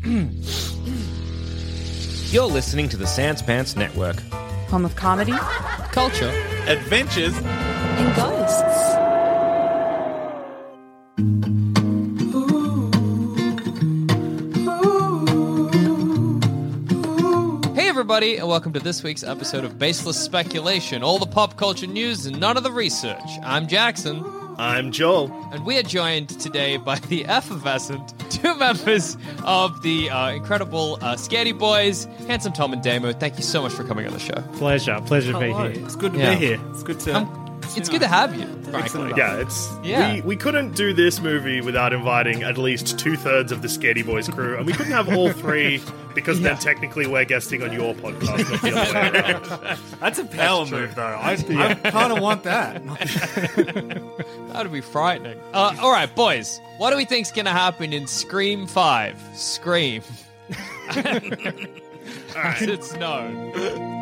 You're listening to the Sans Pants Network. Home of comedy Culture. Adventures. and ghosts. Hey everybody, and welcome to this week's episode of Baseless Speculation, all the pop culture news and none of the research. I'm Jackson, I'm Joel. and we are joined today by the effervescent two members of the incredible Scaredy Boys, Handsome Tom and Damo. Thank you so much for coming on the show. Pleasure to be here. It's good to Yeah. be here. It's good to. It's good to have you, frankly. Yeah, we couldn't do this movie without inviting at least 2/3 of the Scaredy Boys crew, and we couldn't have all three because then technically we're guesting on your podcast, not the other way around. That's a power move, though. I kind of want that. That would be frightening. All right, boys, what do we think's going to happen in Scream 5? Scream. As it's known.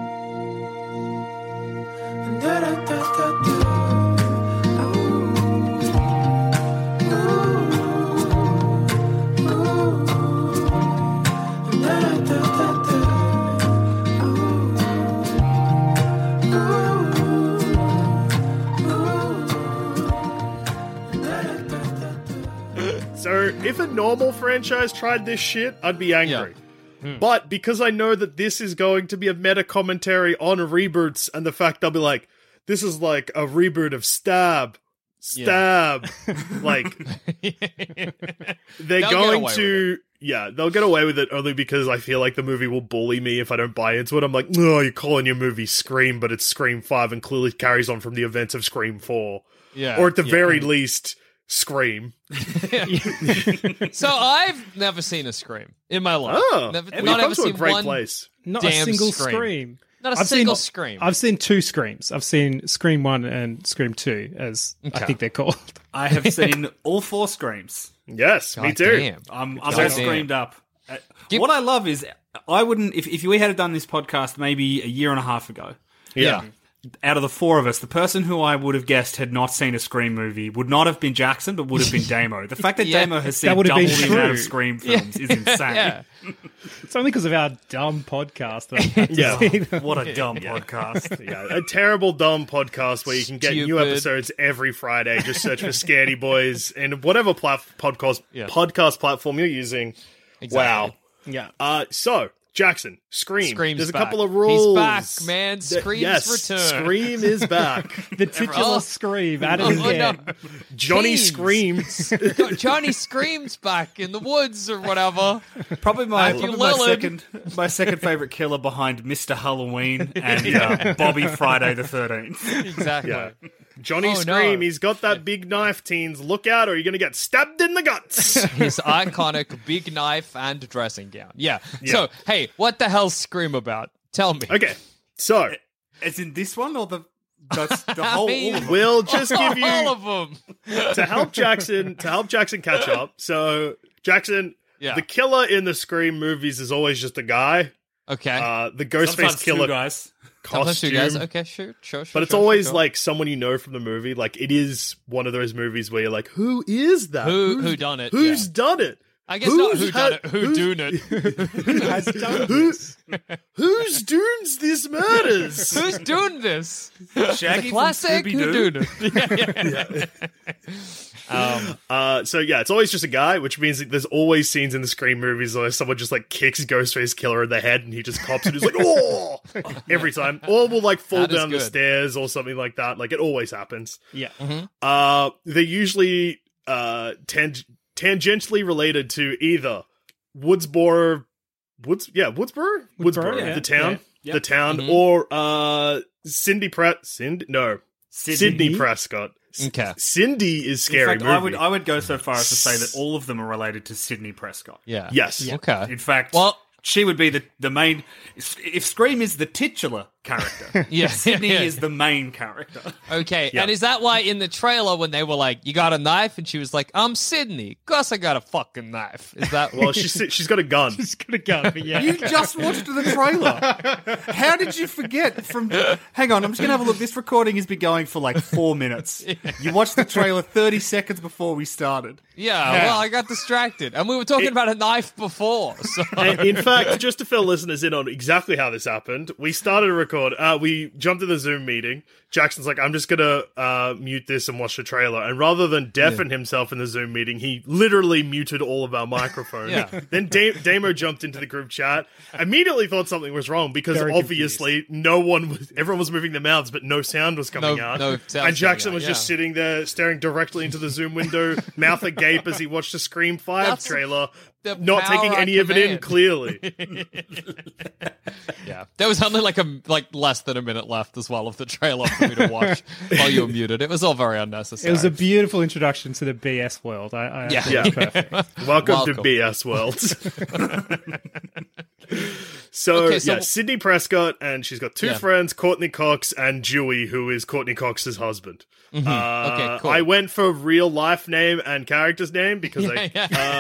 So, if a normal franchise tried this shit, I'd be angry. But because I know that this is going to be a meta commentary on reboots and the fact they'll be like, this is like a reboot of Stab. Like, they're They'll going get away to... Yeah, they'll get away with it only because I feel like the movie will bully me if I don't buy into it. I'm like, no, you're calling your movie Scream, but it's Scream 5 and clearly carries on from the events of Scream 4. Yeah. Or at the very least, Scream. So I've never seen a Scream in my life. Oh, Never, we've not come ever to a seen great one. place. Not Damn a single Scream. Scream. Not a I've single seen, Scream. I've seen two Screams. I've seen Scream 1 and Scream 2, as I think they're called. I have seen all four Screams. Yes, me God too. damn. I'm God all damn. screamed up. Give- What I love is, I wouldn't, if we had done this podcast maybe a year and a half ago, Yeah. out of the four of us, the person who I would have guessed had not seen a Scream movie would not have been Jackson, but would have been Damo. The fact that Yeah. Damo has seen That would double have the been amount true. of Scream films is insane. Yeah. It's only because of our dumb podcast. That I have to see them. What a dumb podcast. Yeah, a terrible, dumb podcast where you can get new Stupid. episodes every Friday. Just search for Scaredy Boys and whatever podcast platform you're using. Exactly. Yeah. So, Jackson, Scream. Scream's There's a back. couple of rules. He's back, man. Scream's yes, return. Scream is back. The titular Oh. Scream at it Oh, again. no. Johnny Teens. Screams. Johnny Screams back in the woods or whatever. Probably my Matthew Lillard. my second favorite killer behind Mr. Halloween and Bobby Friday the 13th. Exactly. Yeah. Johnny Oh, Scream, no. he's got that big knife, teens. Look out or you're going to get stabbed in the guts. His iconic big knife and dressing gown. Yeah. So, hey, what the hell's Scream about? Tell me. Okay, so As in this one or the whole? mean- all of them? we'll just give you... All of them. to help Jackson catch up. So Jackson, Yeah. the killer in the Scream movies is always just a guy. Okay. The Ghostface Sometimes killer two guys. Sometimes two costume. guys. Okay, sure. But it's always like someone you know from the movie. Like it is one of those movies where you're like, who is that? Who done it? Who's Yeah. done it? I guess not who's who done it. had- Who who's- doing it? Who has done Who, this? who's doing these murders? Who's doing this? Shaggy Classic. from Who Scooby-Doo. doing it? So yeah, it's always just a guy, which means that there's always scenes in the Scream movies where someone just like kicks Ghostface Killer in the head and he just cops and he's like, oh, every time. Or will like fall That is down the good. stairs or something like that. Like it always happens. Yeah. They're usually tangentially related to either Woodsboro, Woodsboro, yeah. the town, Yeah. the town, or Sydney Prescott. Okay. Cindy is In scary fact, movie. I would go so far as to say that all of them are related to Sydney Prescott. Yeah. Yes. Okay. In fact, Well- she would be the main. If Scream is the titular character. Yeah. Sydney Yeah. is the main character. Okay, Yeah. and is that why in the trailer when they were like, "You got a knife?" and she was like, "I'm Sydney. Of course I got a fucking knife." Is that Well, she's got a gun. It's gonna go, but yeah. You just watched the trailer. How did you forget from... Hang on, I'm just going to have a look. This recording has been going for like 4 minutes. You watched the trailer 30 seconds before we started. Yeah, well, I got distracted, and we were talking about a knife before. So And in fact, just to fill listeners in on exactly how this happened, we started to record. We jumped to the Zoom meeting. Jackson's like, I'm just gonna mute this and watch the trailer. And rather than deafen himself in the Zoom meeting, he literally muted all of our microphones. Yeah. Then Damo jumped into the group chat, immediately thought something was wrong because Very obviously everyone was moving their mouths, but no sound was coming out. no sound and Jackson coming out, was just yeah. sitting there staring directly into the Zoom window, mouth agape as he watched the Scream 5 That's trailer, the not power taking I any of it in command. clearly. yeah, there was only like less than a minute left as well of the trailer for me to watch while you were muted. It was all very unnecessary. It was a beautiful introduction to the BS world. I Yeah. thought it was perfect. Welcome to Welcome. BS World. So, Okay, so- yeah, Sydney Prescott, and she's got two Yeah. friends, Courtney Cox and Dewey, who is Courtney Cox's husband. Okay, cool. I went for real life name and character's name because Made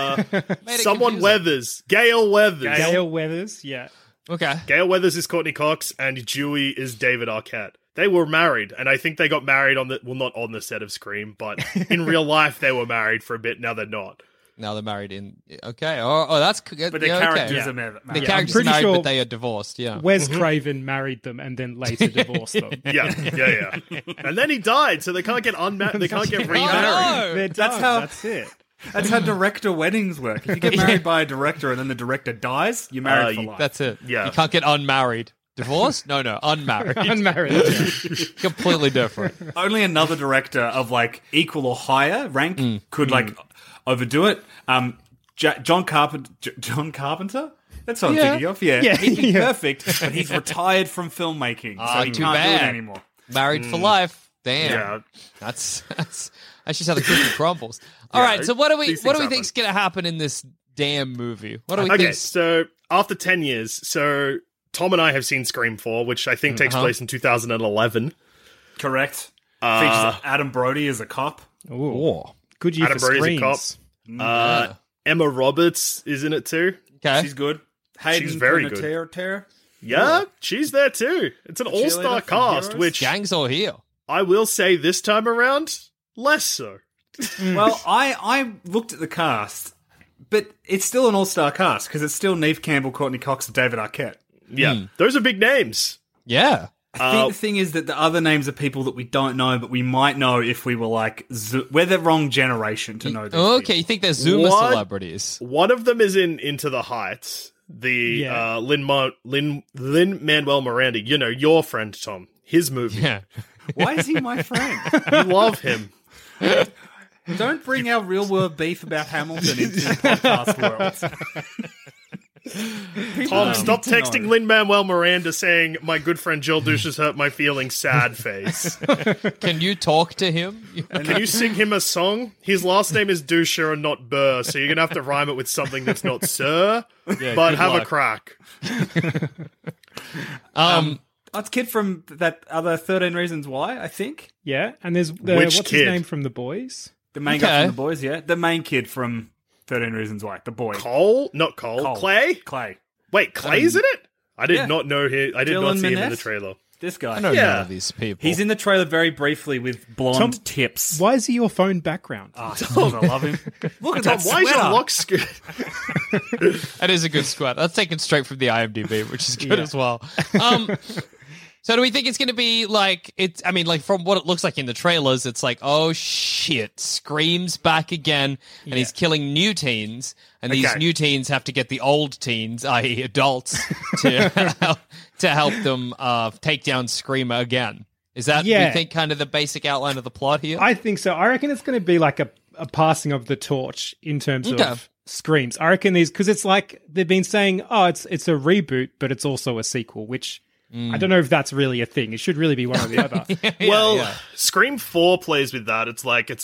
it someone confusing. Weathers, Gail Weathers. Gail Weathers, yeah. Okay. Gail Weathers is Courtney Cox, and Dewey is David Arquette. They were married, and I think they got married not on the set of Scream, but in real life they were married for a bit. Now they're not. Now they're married in. Okay. Oh, that's good. But the yeah, characters okay. are married. The Yeah, characters I'm are pretty married, sure but they are divorced. Yeah. Wes Craven married them and then later divorced them. Yeah. And then he died, so they can't get They can't get remarried. no! They're done. how- That's it. That's how director weddings work. If you get married by a director and then the director dies, you're married for life. That's it. Yeah. You can't get unmarried. Divorced? No, unmarried. Unmarried. Yeah. Completely different. Only another director of like equal or higher rank could like overdo it. John Carpenter? That's what I'm Yeah. thinking of. Yeah. Yeah. He'd be Yeah. perfect, but he's retired from filmmaking, so he too can't do bad. it anymore. Married for life. Damn. Yeah. That's just how the cookie crumbles. All right, so what do we these things think is going to happen in this damn movie? What do we Okay, think? so after 10 years, so Tom and I have seen Scream 4, which I think takes place in 2011. Correct. Features Adam Brody as a cop. Ooh. Good year Adam for Brody's a screens. cop. Emma Roberts is in it too. Okay. She's good. Hayden She's very good. Panettiere. Yeah, she's there too. It's an all-star Cheerleader for cast, Heroes? which Gangs all here. I will say this time around, less so. Well, I looked at the cast, but it's still an all-star cast because it's still Neve Campbell, Courtney Cox, and David Arquette. Yeah, those are big names. Yeah. I think the thing is that the other names are people that we don't know, but we might know if we were like, we're the wrong generation to know these Okay, people. you think they're Zoomer What? celebrities? One of them is in Into the Heights. The Yeah. Lin-Manuel Miranda, you know, your friend Tom, his movie. Yeah. Why is he my friend? You love him. Don't bring our real-world beef about Hamilton into the podcast world. Tom, stop texting Lin-Manuel Miranda saying, my good friend Joel Douche has hurt my feelings, sad face. Can you talk to him? Can you sing him a song? His last name is Doucher and not Burr, so you're going to have to rhyme it with something that's not Sir, but good have a luck. crack. That's kid from that other 13 Reasons Why, I think. Yeah, and there's Which what's kid? his name from The Boys? The main guy from The Boys, yeah. The main kid from 13 Reasons Why, the boy. Cole? Not Cole. Cole. Clay? Clay. Wait, Clay's in it? I did yeah. not know him. I did Dylan not see him in Minnette? the trailer. This guy. I know Yeah. none of these people. He's in the trailer very briefly with blonde Tom- tips. Why is he your phone background? I love him. Look at Tom, that why is your sweater. lock scoot? That is a good squat. That's taken straight from the IMDb, which is good Yeah. as well. So do we think it's going to be like it's? I mean, like from what it looks like in the trailers, it's like, oh shit, Scream's back again, and he's killing new teens, and these Okay. new teens have to get the old teens, i.e., adults, to help them take down Screamer again. Is that Yeah. we think kind of the basic outline of the plot here? I think so. I reckon it's going to be like a passing of the torch in terms Okay. of Screams. I reckon these, because it's like they've been saying, oh, it's a reboot, but it's also a sequel, which I don't know if that's really a thing. It should really be one or the other. Well, Scream 4 plays with that. It's like it's a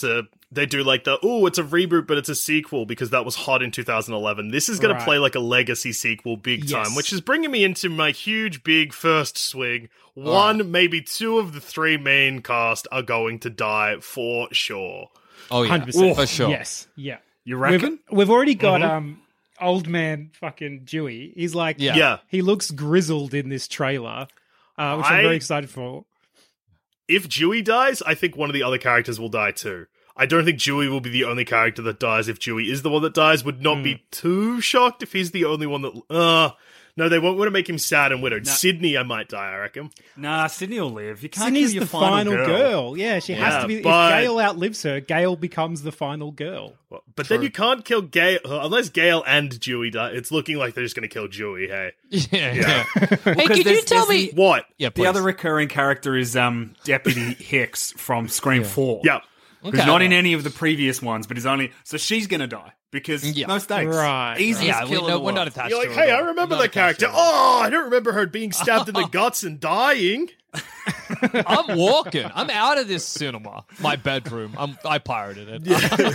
they do like it's a reboot, but it's a sequel because that was hot in 2011. This is going to Right. play like a legacy sequel big time, Yes. which is bringing me into my huge, big first swing. One, maybe two of the three main cast are going to die for sure. Oh yeah, 100%. for sure. Yes, yeah. You reckon? We've already got old man fucking Dewey. He's like, Yeah. he looks grizzled in this trailer, which I'm very excited for. If Dewey dies, I think one of the other characters will die too. I don't think Dewey will be the only character that dies. If Dewey is the one that dies, would not be too shocked if he's the only one that... no, they won't want to make him sad and widowed. Sydney, I might die, I reckon. Nah, Sydney will live. You can't Sydney's kill your the final girl. Yeah, she has Yeah, to be. but- If Gale outlives her, Gale becomes the final girl. But then you can't kill Gale... unless Gale and Dewey die. It's looking like they're just going to kill Dewey, hey. Yeah. Hey, Because could you there's- tell there's me? What? Yeah, The please. other recurring character is Deputy Hicks from Scream 4. Yeah. Okay. Who's not in any of the previous ones, but is only... So she's going to die because Yeah. no stakes. Right, Easiest Yeah, kill in the we're not world. attached. You're to like, her hey, at I all. remember Not that attached character. to her at all. Oh, I don't remember her being stabbed in the guts and dying. I'm walking. I'm out of this cinema. My bedroom. I pirated it.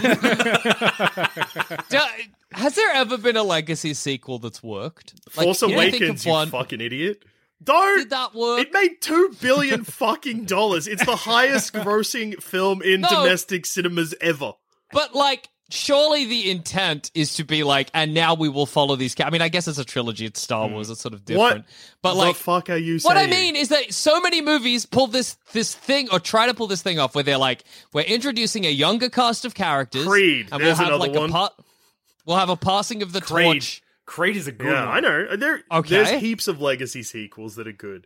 Has there ever been a legacy sequel that's worked? Force can you think Awakens, of you one? fucking idiot. Don't. Did that work? It made $2 billion fucking dollars. It's the highest grossing film in No. domestic cinemas ever. But like, surely the intent is to be like, and now we will follow these. I mean, I guess it's a trilogy. It's Star Wars. It's sort of different. What But the like, fuck are you what I saying? mean is that so many movies pull this thing or try to pull this thing off where they're like, we're introducing a younger cast of characters. Creed, and there's we'll have another like one. we'll have a passing of the Creed. torch. Creed is a good Yeah, one. I know. Okay. There's heaps of legacy sequels that are good.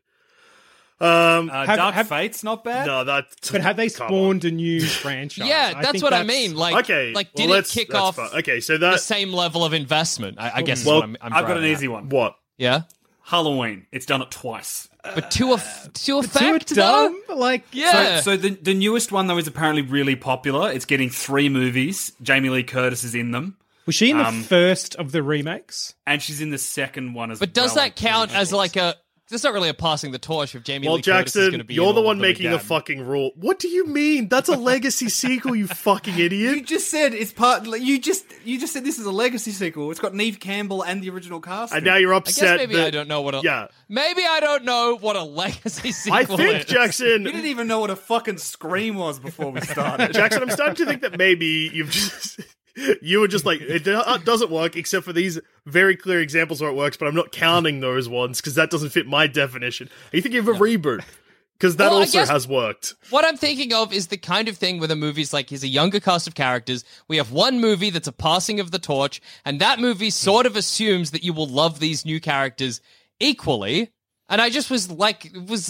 Um, Dark Fate's not bad. no, that. But have they come spawned a new franchise? Yeah, I that's think what I mean. Like, okay, like well, did it kick that's off fine. Okay, so the that same level of investment? I guess is Well, what I'm I've got an driving at. easy one. what? Yeah, Halloween. It's done it twice. but to effect, Too though? dumb. Like, Yeah. So the newest one though is apparently really popular. It's getting 3 movies. Jamie Lee Curtis is in them, was she in the first of the remakes? and she's in the second one as well. But does that count I'm as sure. like a? That's not really a passing the torch if Jamie Well, Lee Curtis is going to Jackson, be. you're in the all one of them making a again. fucking rule. What do you mean? That's a legacy sequel, you fucking You idiot. just said it's part. You just said this is a legacy sequel. It's got Neve Campbell and the original cast. And now you're I upset. guess maybe that, I don't know what. Yeah. Maybe I don't know what a legacy sequel I think, is. Jackson, You didn't even know what a fucking Scream was before we started. Jackson, I'm starting to think that maybe you've just... You were just like, it doesn't work except for these very clear examples where it works, but I'm not counting those ones because that doesn't fit my definition. Are you thinking of a reboot? Because that Well, I also guess- has worked. What I'm thinking of is the kind of thing where the movie's like, here's a younger cast of characters. We have one movie that's a passing of the torch, and that movie sort of assumes that you will love these new characters equally. And I just was like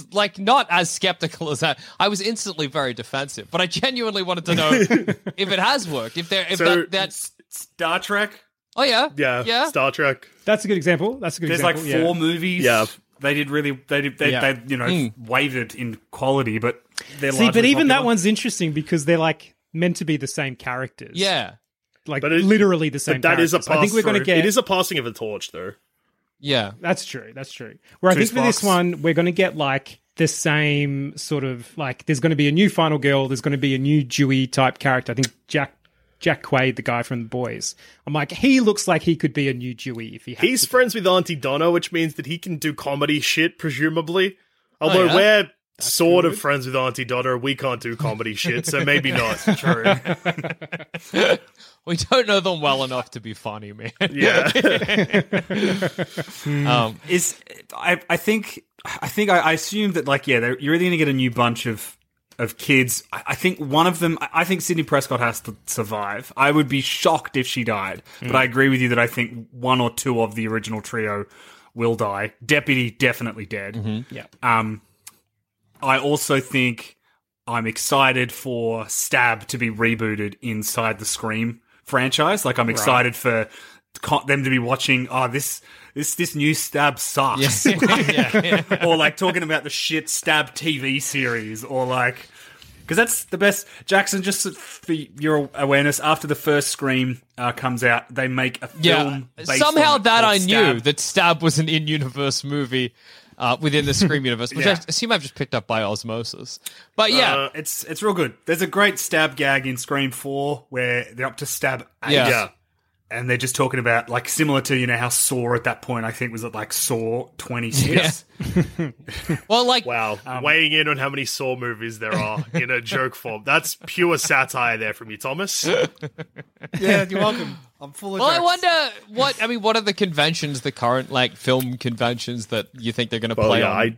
not as skeptical as that. I was instantly very defensive, but I genuinely wanted to know if it has worked. So- That's Star Trek. oh yeah, Yeah, Star Trek. That's a good example. That's a good There's like example. 4 movies. Yeah. They did really. They Yeah. you know wavered in quality, but they're See, but largely even that popular. one's interesting because they're like meant to be the same characters. yeah, like But it- literally the same. But that is a characters. pass I think we're going to through. get. It is a passing of a torch, though. yeah. That's true. That's true. Where I Two think for this Sparks. one, we're going to get like the same sort of like. There's going to be a new final girl. There's going to be a new Dewey type character. I think Jack Quaid, the guy from The Boys. I'm like, he looks like he could be a new Dewey if he. Had He's to. friends with Auntie Donna, which means that he can do comedy shit, presumably. Although yeah? we're sort of friends with Auntie Donna, we can't do comedy shit, so maybe not. True. We don't know them well enough to be funny, man. Yeah. Is I think I assume that like you're either going to get a new bunch of kids. I think one of them. I think Sidney Prescott has to survive. I would be shocked if she died, but I agree with you that I think 1 or 2 of the original trio will die. Deputy definitely dead. Yeah. I also think I'm excited for Stab to be rebooted inside the Scream franchise. Like I'm excited for them to be watching. Oh, this new Stab sucks. Or like talking about the shit Stab TV series, or like because that's the best. Jackson, just for your awareness, after the first Scream comes out, they make a Yeah, film. Based somehow on it that called I knew Stab. that Stab was an in-universe movie, within the Scream universe, which I assume I've just picked up by osmosis. But yeah, it's real good. There's a great stab gag in Scream 4 where they're up to stab 8. Yeah. And they're just talking about, like, similar to, how Saw at that point, I think, was at, like, Saw 26. well, like, Wow, weighing in on how many Saw movies there are in a joke form. That's pure satire there from you, Thomas. Yeah, you're welcome. I'm full of well, jokes. I wonder what are the conventions, the current like film conventions that you think they're going to play on?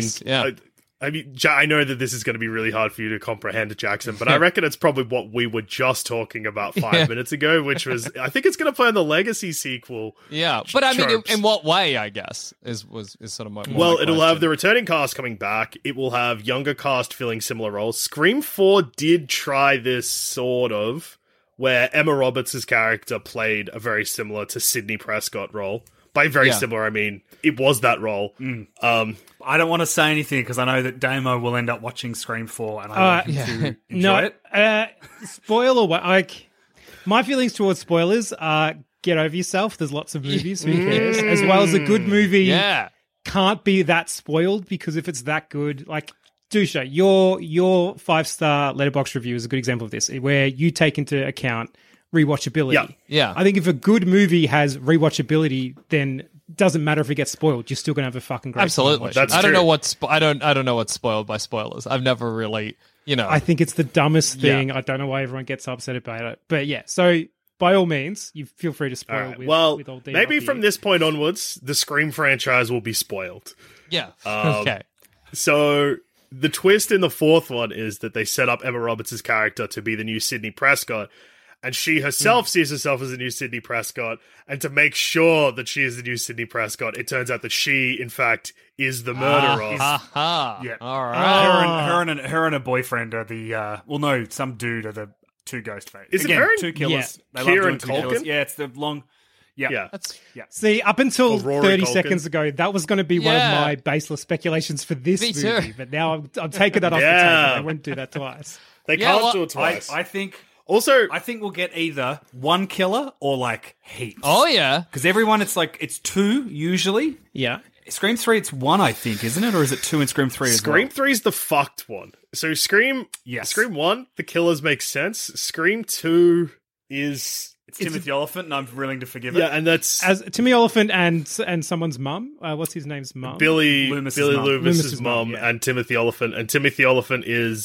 I know that this is going to be really hard for you to comprehend, Jackson, but I reckon it's probably what we were just talking about 5 minutes ago, which was, I think it's going to play on the Legacy sequel. Yeah, but I mean, tropes. in what way? I guess is sort of my Well, my it'll question. have the returning cast coming back. It will have younger cast filling similar roles. Scream 4 did try this sort of, where Emma Roberts' character played a very similar to Sidney Prescott role. By very similar, I mean, it was that role. I don't want to say anything because I know that Damo will end up watching Scream 4 and I want him to enjoy it. Spoiler, like, my feelings towards spoilers are get over yourself. There's lots of movies, who cares? As well as a good movie can't be that spoiled because if it's that good, like, Dusha, your 5-star Letterboxd review is a good example of this, where you take into account rewatchability. Yeah. I think if a good movie has rewatchability, then doesn't matter if it gets spoiled. You're still gonna have a fucking great Absolutely. time watching That's I don't true. know what's I don't know what's spoiled by spoilers. I've never really, I think it's the dumbest thing. I don't know why everyone gets upset about it. But yeah, so by all means, you feel free to spoil. Alright, well, with old maybe DLP. from this point onwards, the Scream franchise will be spoiled. Yeah. Okay. So the twist in the fourth one is that they set up Emma Roberts' character to be the new Sidney Prescott, and she herself sees herself as the new Sidney Prescott, and to make sure that she is the new Sidney Prescott, it turns out that she, in fact, is the murderer. Ha. Yeah. All right. Her and her boyfriend are the some dude are the two ghost faces. Is it Again, her and- two killers. Yeah. They love Kieran doing two killers. Culkin? Yeah, it's the long. Yeah. That's See, up until Or Rory 30 Culkin. seconds ago, that was going to be one of Yeah. my baseless speculations for this Me too. movie. But now I'm taking that off the Yeah. table. I wouldn't do that twice. They Yeah, can't well, do it twice. I think Also, we'll get either one killer or like heaps. Oh yeah. Because everyone, it's two usually. Yeah. Scream 3, it's one, I think, isn't it? Or is it two in Scream 3 as Scream well? 3 is the fucked one. So Scream 1, the killers make sense. Scream 2 is... It's Timothy Oliphant, and I'm willing to forgive it. Yeah, and that's As Timmy Oliphant and someone's mum. What's his name's mum? Billy Loomis's Loomis's, mum. Loomis's mum, mum, yeah. and Timothy Oliphant. And Timothy Oliphant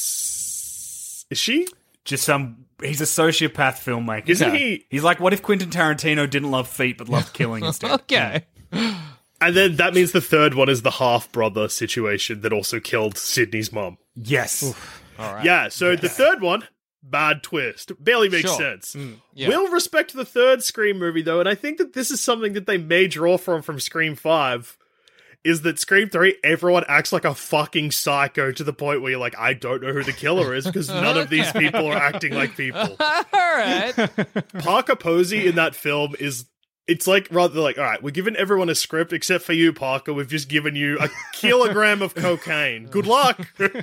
is she? Just he's a sociopath filmmaker. Isn't he? He's like, what if Quentin Tarantino didn't love feet but loved killing instead? Okay. And then that means the third one is the half-brother situation that also killed Sydney's mum. Yes. All right. Yeah, so the third one, bad twist. Barely makes Sure. sense. Yeah. We'll respect the third Scream movie, though, and I think that this is something that they may draw from Scream 5, is that Scream 3, everyone acts like a fucking psycho to the point where you're like, I don't know who the killer is, because none of these people are acting like people. All right. Parker Posey in that film is... It's like, rather like, all right, we're giving everyone a script except for you, Parker. We've just given you a kilogram of cocaine. Good luck.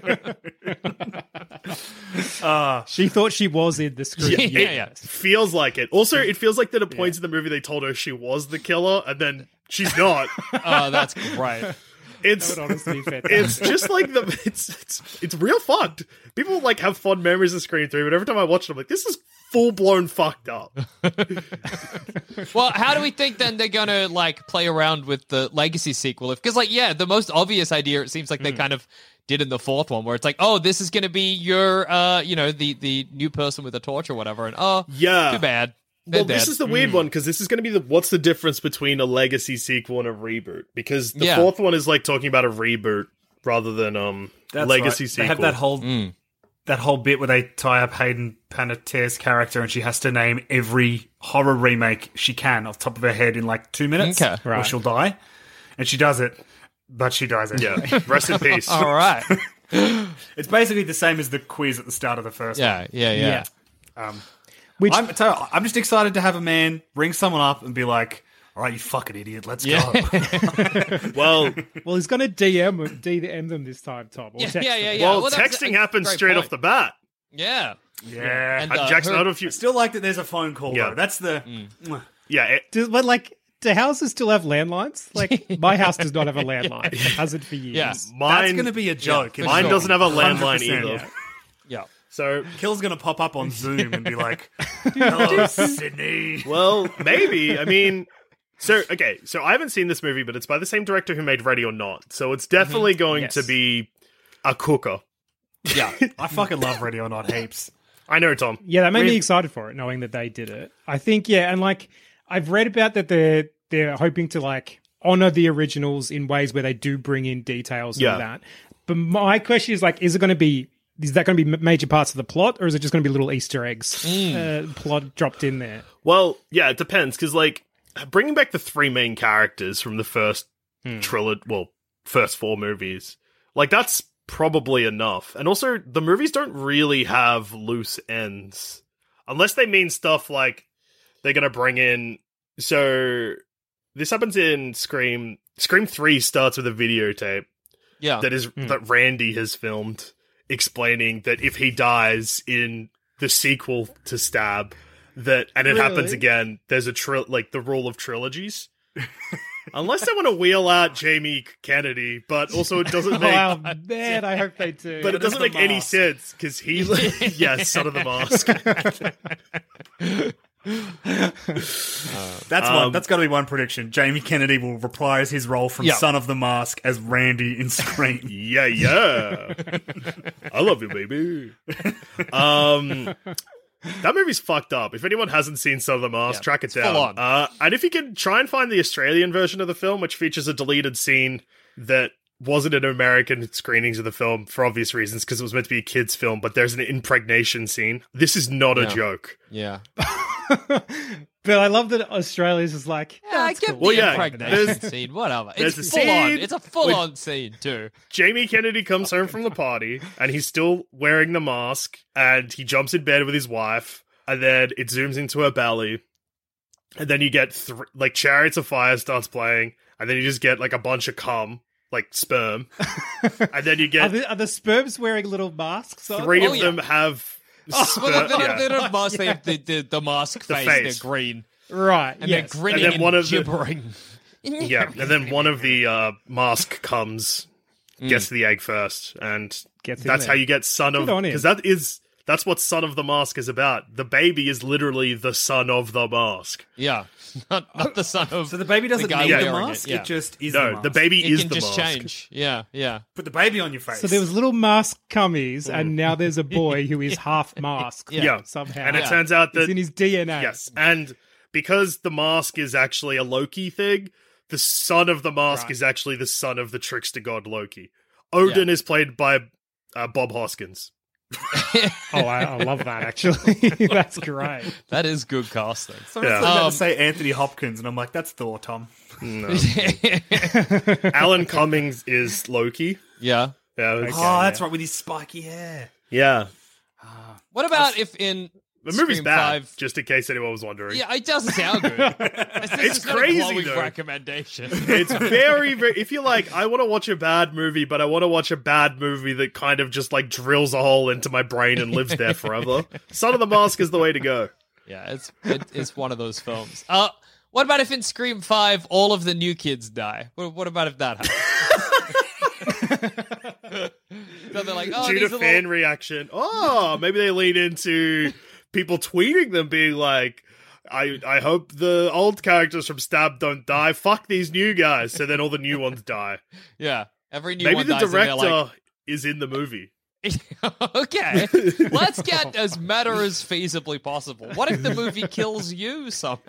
She thought she was in the script. Yeah. Feels like it. Also, it feels like that at points in the movie they told her she was the killer, and then she's not. Oh, that's great. It's That would honestly be fantastic. it's just like it's real fucked. People like have fond memories of Scream 3, but every time I watch it, I'm like, this is full blown fucked up. Well, how do we think then they're gonna like play around with the Legacy sequel? Because the most obvious idea it seems like they kind of did in the fourth one, where it's like, oh, this is gonna be your the new person with a torch or whatever, and Yeah. too bad. They're Well, this dead. is the weird one, because this is going to be what's the difference between a Legacy sequel and a reboot? Because the Yeah. fourth one is like talking about a reboot rather than That's Legacy right. sequel. They have that whole bit where they tie up Hayden Panettiere's character and she has to name every horror remake she can off the top of her head in like 2 minutes, Okay. or Right. she'll die. And she does it, but she dies anyway. Yeah, rest in peace. All right. It's basically the same as the quiz at the start of the first one. Yeah. Which I'm just excited to have a man ring someone up and be like, all right, you fucking idiot, let's go. Well, well, he's going to DM them this time, Tom. Or text them. Yeah. well, that's texting a happens great straight point. off the bat. Yeah. Yeah. And, Jackson, I don't know if you... Still like that there's a phone call, Yeah. though. That's the... Yeah, But like, do houses still have landlines? Like, my house does not have a landline. It hasn't for years. Yeah. That's Mine, going to be a joke. mine sure. doesn't have a landline 100%. either. Yeah. So, Kill's going to pop up on Zoom and be like, hello, Sydney. well, maybe. I mean, so I haven't seen this movie, but it's by the same director who made Ready or Not. So it's definitely going Yes. to be a cooker. Yeah. I fucking love Ready or Not heaps. I know, Tom. Yeah, that made me excited for it, knowing that they did it. I think, yeah, and like I've read about that they're hoping to like honor the originals in ways where they do bring in details Yeah. and that. But my question is like, is that going to be major parts of the plot, or is it just going to be little Easter eggs plot dropped in there? Well, yeah, it depends, because, like, bringing back the three main characters from the first first four movies, like, that's probably enough. And also, the movies don't really have loose ends. Unless they mean stuff like they're going to bring in... So, this happens in Scream. Scream 3 starts with a videotape Yeah. that Randy has filmed, explaining that if he dies in the sequel to Stab, it happens Really? again, there's the rule of trilogies. Unless they want to wheel out Jamie Kennedy, but also it doesn't make... Oh man, I hope they do. But it doesn't make any sense, because he... yes, Son of the Mask. That's got to be one prediction. Jamie Kennedy will reprise his role from Yeah. Son of the Mask as Randy in Scream. Yeah. I love you, baby. That movie's fucked up. If anyone hasn't seen Son of the Mask, track it down. full on. And if you can try and find the Australian version of the film, which features a deleted scene that wasn't in American screenings of the film for obvious reasons, because it was meant to be a kid's film, but there's an impregnation scene. This is not a joke. Yeah. But I love that Australia's is like, Yeah, I that's get cool. Well, the yeah, impregnation there's- scene, whatever. there's It's a full on. scene It's a full on scene, too. Jamie Kennedy comes home from the party, and he's still wearing the mask, and he jumps in bed with his wife, and then it zooms into her belly, and then you get, Chariots of Fire starts playing, and then you just get, a bunch of cum, like sperm, and then you get Are the sperms wearing little masks on? three Oh, of yeah. them have sperm, Well, they yeah. don't have mask. They have the mask The face. face. They're green. Right, And yes. they're grinning And then and, one of the- gibbering. Yeah, and then one of the mask comes, gets to the egg first, and Gets in that's there. how you get Son of... Good on him. Because that's what Son of the Mask is about. The baby is literally the son of the mask. Yeah. Not the son of So the baby doesn't guy need a wearing mask? It, yeah. It just is the No, mask. the baby It is can the just mask. change. Yeah, yeah. Put the baby on your face. So there was little mask cummies, and now there's a boy who is half masked. Yeah. somehow. And it turns out that... it's in his DNA. Yes, and because the mask is actually a Loki thing, the son of the mask is actually the son of the trickster god Loki. Odin is played by Bob Hoskins. Oh, I love that, actually. That's great. That is good casting. Someone's Yeah. about to say Anthony Hopkins, and I'm like, that's Thor, Tom. Alan Cummings is Loki. Yeah. Yeah, it was- Oh, that's right, with his spiky hair. yeah. What about if in The movie's Scream bad, 5 just in case anyone was wondering. Yeah, it doesn't sound good. It's not a crazy, glowing though. recommendation. It's very, very... If you're like, I want to watch a bad movie, but I want to watch a bad movie that kind of just, drills a hole into my brain and lives there forever, Son of the Mask is the way to go. Yeah, it's one of those films. What about if in Scream 5 all of the new kids die? What about if that happens? So they're like, oh, Due these to are fan reaction. Oh, maybe they lean into people tweeting them being like, I hope the old characters from Stab don't die. Fuck these new guys. So then all the new ones die. yeah, every new Maybe one the dies and they're director like, is in the movie. okay, let's get as meta as feasibly possible. What if the movie kills you somehow?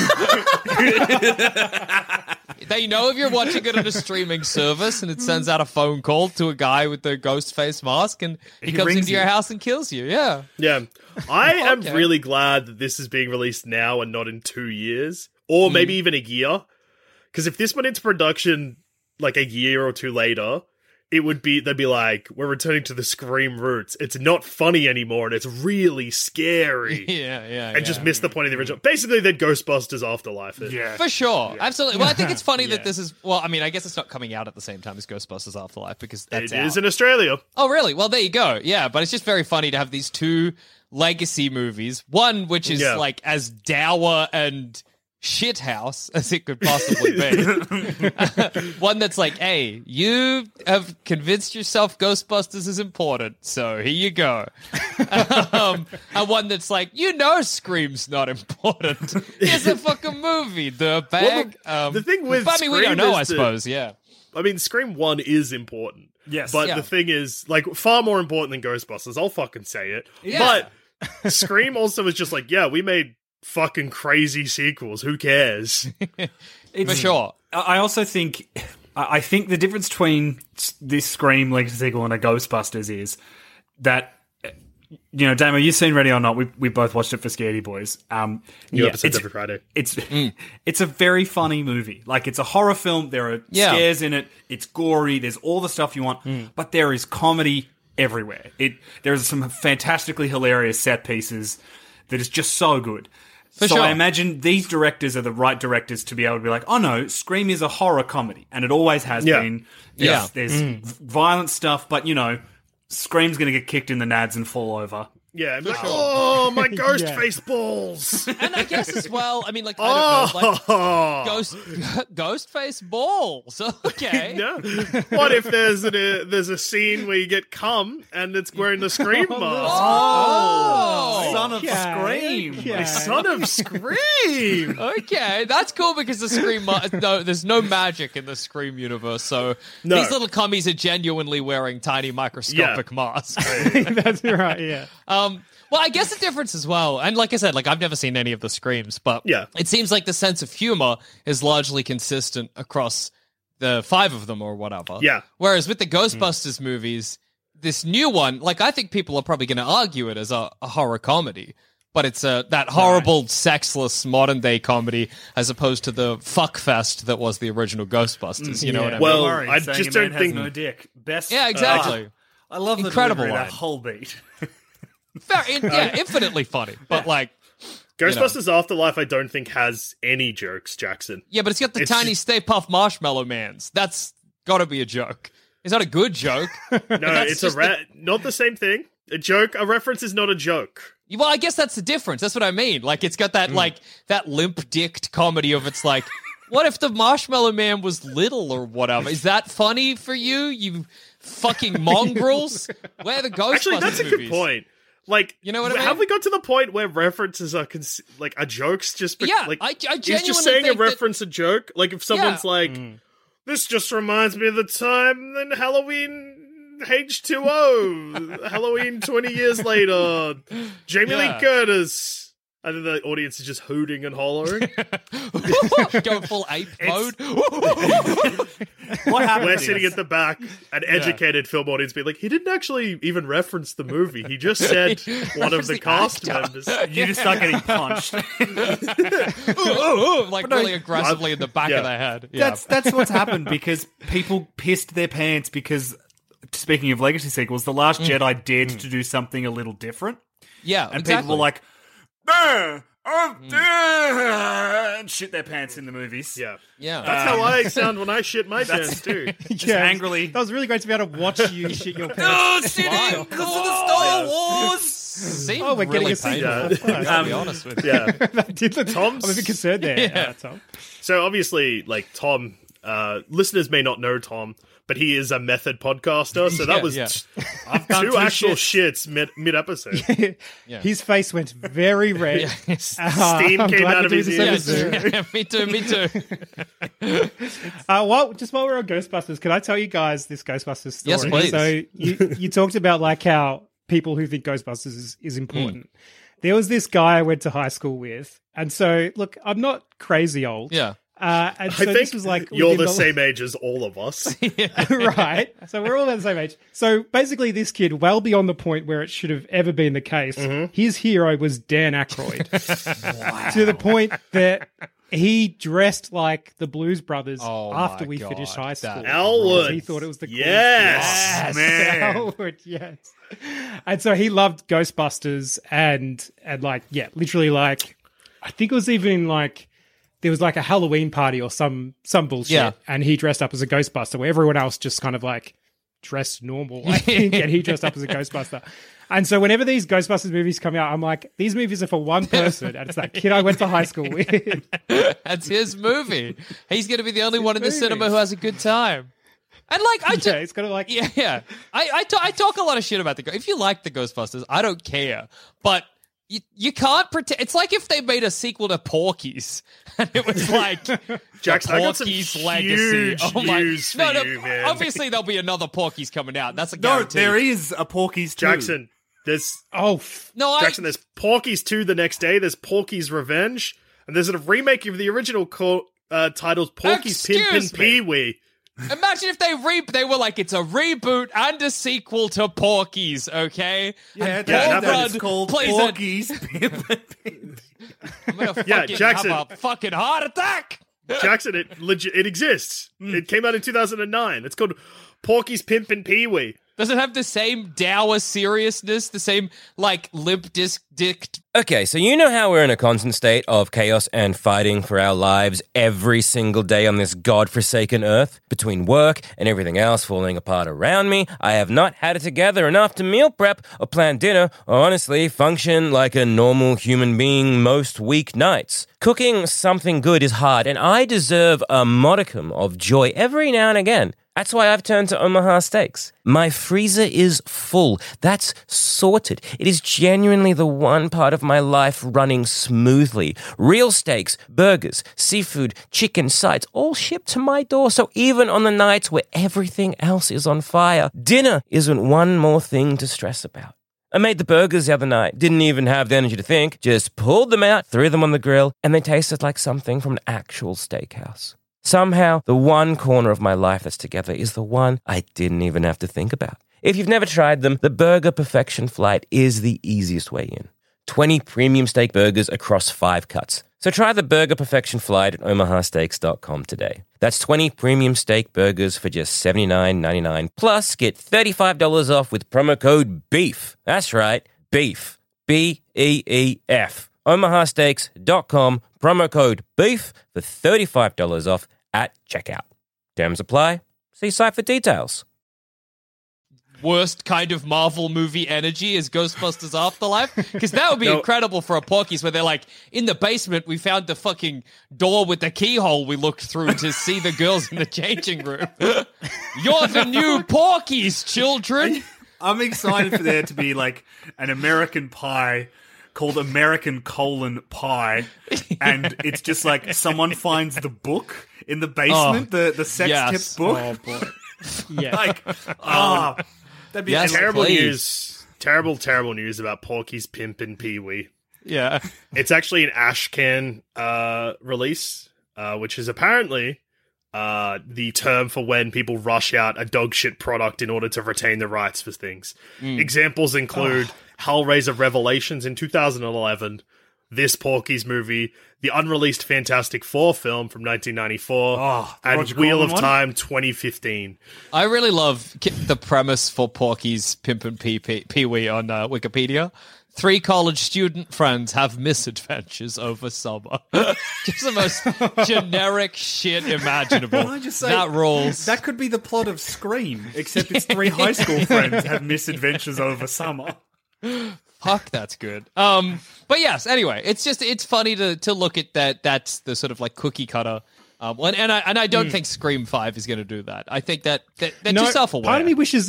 They know if you're watching it on a streaming service and it sends out a phone call to a guy with the ghost face mask and he comes rings into your you. house and kills you. Yeah. Yeah. I am Okay. really glad that this is being released now and not in 2 years. Or maybe even a year. Because if this went into production like a year or two later, they'd be like, we're returning to the Scream roots. It's not funny anymore and it's really scary. Yeah. And just miss the point of the original. Basically, they'd Ghostbusters Afterlife it. Yeah. For sure. Absolutely. Well, I think it's funny that Yeah. this is, well, I mean, I guess it's not coming out at the same time as Ghostbusters Afterlife because that's It is out. in Australia. Oh, really? Well, there you go. Yeah, but it's just very funny to have these two legacy movies. One which is Yeah. like as dour and shit house as it could possibly be. One that's like, hey, you have convinced yourself Ghostbusters is important, so here you go. And one that's like, Scream's not important. It's a fucking movie, dirtbag. Well, the thing with but, I mean, we Scream don't know, is I suppose, yeah. I mean, Scream 1 is important. Yes. But Yeah. the thing is, like, far more important than Ghostbusters. I'll fucking say it. Yeah. But Scream also was just like, yeah, we made fucking crazy sequels. Who cares? For sure. I also think, I think the difference between this Scream Legacy sequel and a Ghostbusters is that, Damo, you've seen Ready or Not. We both watched it for Scaredy Boys. New episodes every Friday. It's a very funny movie. Like, it's a horror film. There are scares in it. It's gory. There's all the stuff you want. But there is comedy everywhere. There's some fantastically hilarious set pieces that is just so good. So sure. I imagine these directors are the right directors to be able to be like, oh no, Scream is a horror comedy. And it always has been. There's violent stuff, but Scream's going to get kicked in the nads and fall over. Yeah, and be like, oh, my ghost face balls. And I guess as well, I mean, like, I don't know, like, ghost face balls. Okay. No. What if there's a scene where you get cum and it's wearing the Scream mask? Oh. Son of Scream. Yeah. Son of Scream. Okay, that's cool because the Scream, there's no magic in the Scream universe, so No. these little cummies are genuinely wearing tiny microscopic masks. That's right, yeah. Well, I guess the difference as well, and like I said, like I've never seen any of the Screams, but it seems like the sense of humor is largely consistent across the 5 of them or whatever. Yeah. Whereas with the Ghostbusters movies, this new one, like I think people are probably going to argue it as a horror comedy, but it's that horrible, sexless modern day comedy as opposed to the fuck fest that was the original Ghostbusters. You know what I mean? Well, Don't worry, I saying just a man don't think- has no dick. Best. Yeah, exactly. I love the Incredible delivery of line. that whole beat. Infinitely funny, but like. Ghostbusters Afterlife, I don't think has any jokes, Jackson. Yeah, but it's got the tiny Stay Puft Marshmallow Mans. That's got to be a joke. It's not a good joke. No, it's not the same thing. A reference is not a joke. Well, I guess that's the difference. That's what I mean. Like, it's got that like that limp-dicked comedy of it's like, what if the Marshmallow Man was little or whatever? Is that funny for you? You fucking mongrels? Where are the Ghostbusters Actually, that's a good movies? point. Like, You know what I mean? have we got to the point where references are are jokes? Just Yeah, like, I is genuinely just saying a think that- reference a joke? Like, if someone's like, this just reminds me of the time in Halloween H2O, Halloween 20 years later, Jamie Lee Curtis. And then the audience is just hooting and hollering. Go full ape mode. What happened? We're sitting at the back, an educated film audience being like, he didn't actually even reference the movie. He just said one of the cast members. You just start getting punched. Like really aggressively in the back of their head. Yeah. That's what's happened because people pissed their pants because, speaking of legacy sequels, The Last Jedi dared to do something a little different. Yeah, And exactly. people were like, and shit their pants in the movies. Yeah. yeah. That's how I sound when I shit my pants, too. Just angrily. That was really great to be able to watch you shit your pants. Oh, shitting because of the Star Wars. Seemed Oh, we're getting really a scene. painful. Yeah. I'll be honest with you. Yeah. That did look, I'm a bit concerned there, Tom. So obviously, like, Tom, listeners may not know Tom, but he is a method podcaster, so that was I've done two actual shits mid-episode. Yeah. His face went very red. Steam I'm came glad out to of do his this ears. episode. Me too. Just while we're on Ghostbusters, can I tell you guys this Ghostbusters story? Yes, please. So you talked about like how people who think Ghostbusters is important. There was this guy I went to high school with, and so look, I'm not crazy old. Yeah. And so I think this was like you're within the same age as all of us. right. So we're all about the same age. So basically, this kid, well beyond the point where it should have ever been the case, his hero was Dan Aykroyd. To the point that he dressed like the Blues Brothers after we finished high school. Elwood. He thought it was the coolest Yes, thing. man. Elwood, yes. And so he loved Ghostbusters and like, yeah, literally like, I think it was even like, there was like a Halloween party or some bullshit, and he dressed up as a Ghostbuster, where everyone else just kind of like dressed normal, I think, and he dressed up as a Ghostbuster. And so whenever these Ghostbusters movies come out, I'm like, these movies are for one person, and it's that kid I went to high school with. That's his movie. He's going to be the only one in the movie. cinema who has a good time. And It's kind of like... yeah. I talk a lot of shit about if you like the Ghostbusters, I don't care. But you can't pretend. It's like if they made a sequel to Porky's, and it was like Jackson, I got some Porky's legacy. huge news for you, man. Obviously there'll be another Porky's coming out. That's a No, guarantee. there is a Porky's 2. Jackson, there's Jackson, there's Porky's 2 the next day. There's Porky's Revenge, and there's a remake of the original titled Porky's Excuse Pimpin' me. Pee-wee. Imagine if they were like, it's a reboot and a sequel to Porky's, okay? Yeah, And that Paul is Rudd called plays Porky's. I'm gonna fucking Jackson. have a fucking heart attack. Jackson, it exists. It came out in 2009. It's called Porky's Pimpin' Pee-wee. Does it have the same dour seriousness, the same, like, limp dick? Okay, so you know how we're in a constant state of chaos and fighting for our lives every single day on this godforsaken earth? Between work and everything else falling apart around me, I have not had it together enough to meal prep or plan dinner or honestly function like a normal human being most weeknights. Cooking something good is hard, and I deserve a modicum of joy every now and again. That's why I've turned to Omaha Steaks. My freezer is full. That's sorted. It is genuinely the one part of my life running smoothly. Real steaks, burgers, seafood, chicken, sides, all shipped to my door. So even on the nights where everything else is on fire, dinner isn't one more thing to stress about. I made the burgers the other night. Didn't even have the energy to think. Just pulled them out, threw them on the grill, and they tasted like something from an actual steakhouse. Somehow, the one corner of my life that's together is the one I didn't even have to think about. If you've never tried them, the Burger Perfection Flight is the easiest way in. 20 premium steak burgers across 5 cuts. So try the Burger Perfection Flight at omahasteaks.com today. That's 20 premium steak burgers for just $79.99. Plus, get $35 off with promo code BEEF. That's right, BEEF. B-E-E-F. omahasteaks.com, promo code BEEF for $35 off at checkout. Terms apply. See site for details. Worst kind of Marvel movie energy is Ghostbusters Afterlife? Because that would be incredible for a Porky's, where they're like, in the basement, we found the fucking door with the keyhole we looked through to see the girls in the changing room. You're the new Porky's, children! I'm excited for there to be like an American Pie called American Pie, and it's just like someone finds the book in the basement, the sex tip book. Oh, boy. Yeah. Like, that'd be Terrible please. news. Terrible news about Porky's Pimpin' Pee-wee. Yeah. It's actually an Ashcan release, which is apparently the term for when people rush out a dog shit product in order to retain the rights for things. Examples include Hellraiser Revelations in 2011, this Porky's movie, the unreleased Fantastic Four film from 1994, and Roger Wheel Corman of one? Time 2015. I really love the premise for Porky's Pimpin' Pee-wee on Wikipedia. 3 college student friends have misadventures over summer. Just the most generic shit imaginable. Can I just say, that rules. That could be the plot of Scream, except it's 3 high school friends have misadventures over summer. Fuck, that's good. But yes, anyway, it's funny to look at that. That's the sort of like cookie cutter. And I don't think Scream 5 is going to do that. I think that they're too self-aware. Part of me wishes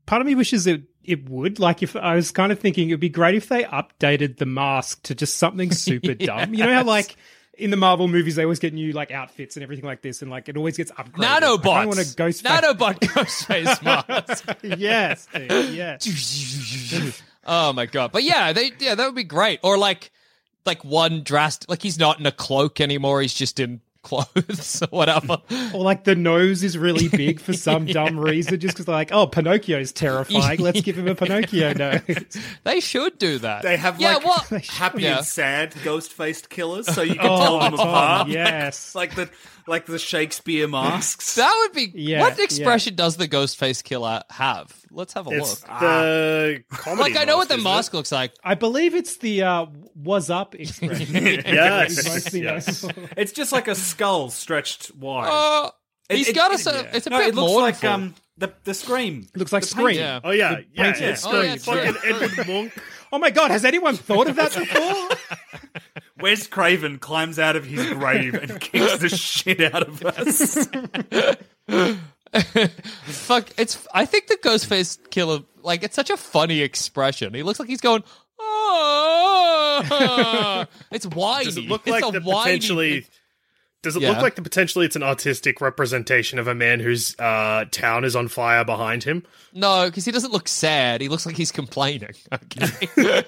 it would. Like, if I was kind of thinking it would be great if they updated the mask to just something super dumb. You know how like in the Marvel movies they always get new like outfits and everything like this, and like it always gets upgraded. Nanobots. I want a Nanobot Ghostface mask. Yes, dude, yes. Oh my god! But yeah, that would be great. Or like one drastic, like he's not in a cloak anymore; he's just in clothes or whatever. Or like the nose is really big for some dumb reason, just because they're like, oh, Pinocchio's terrifying. Let's give him a Pinocchio nose. They should do that. They have happy and sad ghost-faced killers, so you can tell them apart. Yes, like the Shakespeare masks. That would be. Yeah, what expression does the Ghostface killer have? Let's have a It's look. the comedy Like I know what the isn't it? mask looks like. I believe it's the "was up" expression. Yes, Mostly yes. known. It's just like a skull stretched wide. He's got a. It's a No, bit it looks more like The Scream. It looks like The Scream. painting. Yeah. Oh yeah, yeah, painting. it's Oh, yeah, Scream. true. Fucking Edward Monk. Oh my god, has anyone thought of that before? Wes Craven climbs out of his grave and kicks the shit out of us. Fuck, I think the Ghostface Killer, like, it's such a funny expression. He looks like he's going, oh, it's whiny. Does it look It's like a the whiny- potentially? Does it Yeah. look like the potentially it's an artistic representation of a man whose town is on fire behind him? No, because he doesn't look sad. He looks like he's complaining. Okay.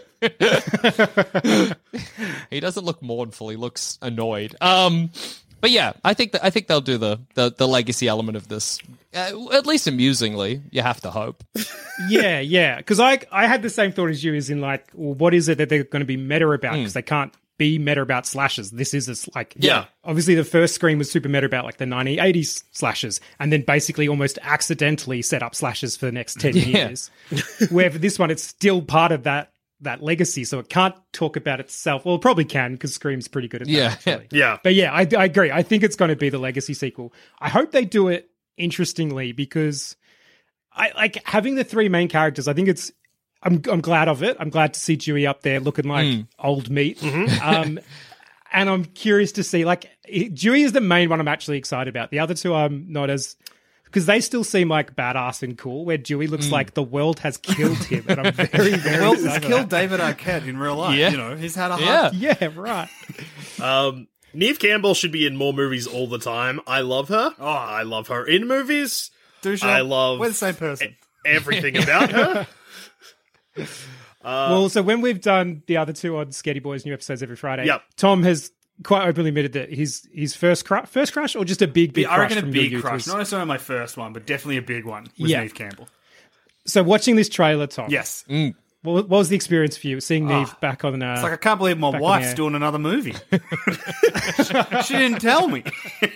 He doesn't look mournful. He looks annoyed. But yeah, I think they'll do the legacy element of this, at least amusingly. You have to hope. Yeah. Because I had the same thought as you, as in like, well, what is it that they're going to be meta about? Because they can't be meta about slashes. This is Yeah. Obviously, the first Scream was super meta about like the 1980s slashes, and then basically almost accidentally set up slashes for the next 10 years. Where for this one, it's still part of that legacy, so it can't talk about itself. Well, it probably can, because Scream's pretty good at that. Yeah. Actually. Yeah. But yeah, I agree. I think it's going to be the legacy sequel. I hope they do it interestingly, because I like having the three main characters. I think I'm glad of it. I'm glad to see Dewey up there looking like old meat. And I'm curious to see, like, Dewey is the main one I'm actually excited about. The other two I'm not as, because they still seem like badass and cool, where Dewey looks like the world has killed him. And I'm very, very Well, excited he's about killed David Arquette in real life. Yeah. You know, he's had a Yeah. hard... that. Yeah, right. Neve Campbell should be in more movies all the time. I love her. Oh, I love her in movies. I love We're the same person. everything about her. Well, so when we've done the other two on Scaredy Boys new episodes every Friday, Yep. Tom has quite openly admitted that his first crush, or just a big I crush reckon a from big your youth crush. was- Not necessarily my first one, but definitely a big one was Yeah. Neve Campbell. So watching this trailer, Tom, Yes. what was the experience for you seing Neve back on? It's like, I can't believe my back on wife's air. doing another movie. She didn't tell me.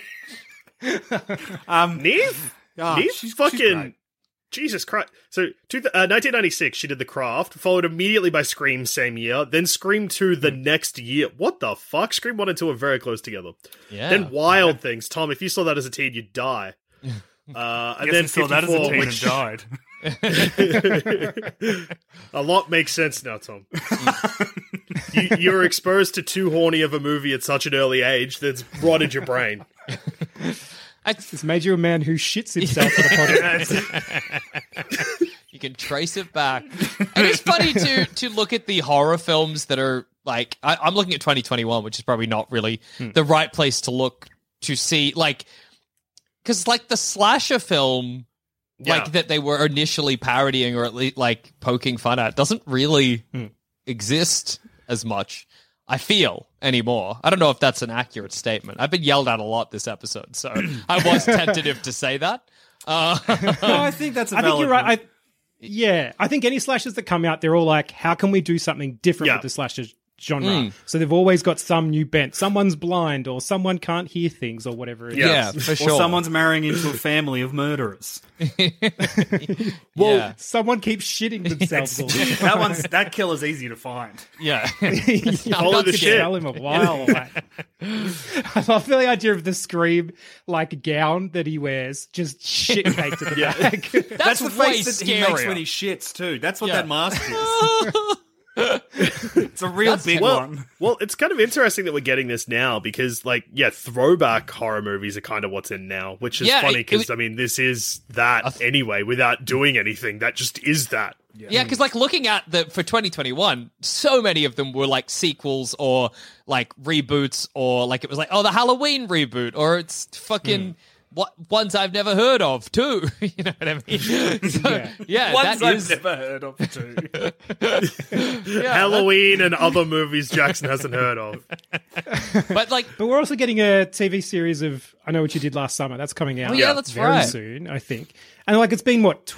Neve? Oh, Neve she's fucking... great. Jesus Christ. So, 1996, she did The Craft, followed immediately by Scream same year, then Scream 2 the next year. What the fuck? Scream 1 and 2 are very close together. Yeah. Then Wild Things. Tom, if you saw that as a teen, you'd die. And Guess then I saw that as a 54, teen which- and died. A lot makes sense now, Tom. You were exposed to too horny of a movie at such an early age that's rotted your brain. It's made you a man who shits himself for the podcast. You can trace it back. And it's funny to look at the horror films that are like, I'm looking at 2021, which is probably not really the right place to look to see, like, because like the slasher film, like that they were initially parodying or at least like poking fun at, doesn't really exist as much, I feel, anymore. I don't know if that's an accurate statement. I've been yelled at a lot this episode, so I was tentative to say that. No, I think that's a I think valid you're right. point. I think any slashers that come out, they're all like, how can we do something different Yeah. with the slasher genre? So they've always got some new bent. Someone's blind, or someone can't hear things, or whatever it is. Yeah, for sure. Or someone's marrying into a family of murderers. Well, Yeah. someone keeps shitting themselves. all the time. That killer's easy to find. Yeah. Follow the to shit. Tell him a while away. I love the idea of the Scream like gown that he wears, just shit caked at the back. That's the way face that he makes scarier. when he shits too. That's what Yeah. that mask is. It's a real big one. Well, it's kind of interesting that we're getting this now because, like, throwback horror movies are kind of what's in now, which is Yeah, funny it because, I mean, this is that anyway without doing anything. That just is that. Yeah, because like looking at for 2021, so many of them were like sequels or like reboots, or like it was like, oh, the Halloween reboot, or it's fucking what ones I've never heard of too. You know what I mean? So, yeah, Ones that I've is never heard of too. Halloween and other movies Jackson hasn't heard of. but like But we're also getting a TV series of I Know What You Did Last Summer. That's coming out. Oh, yeah, that's very right. soon, I think. And like it's been what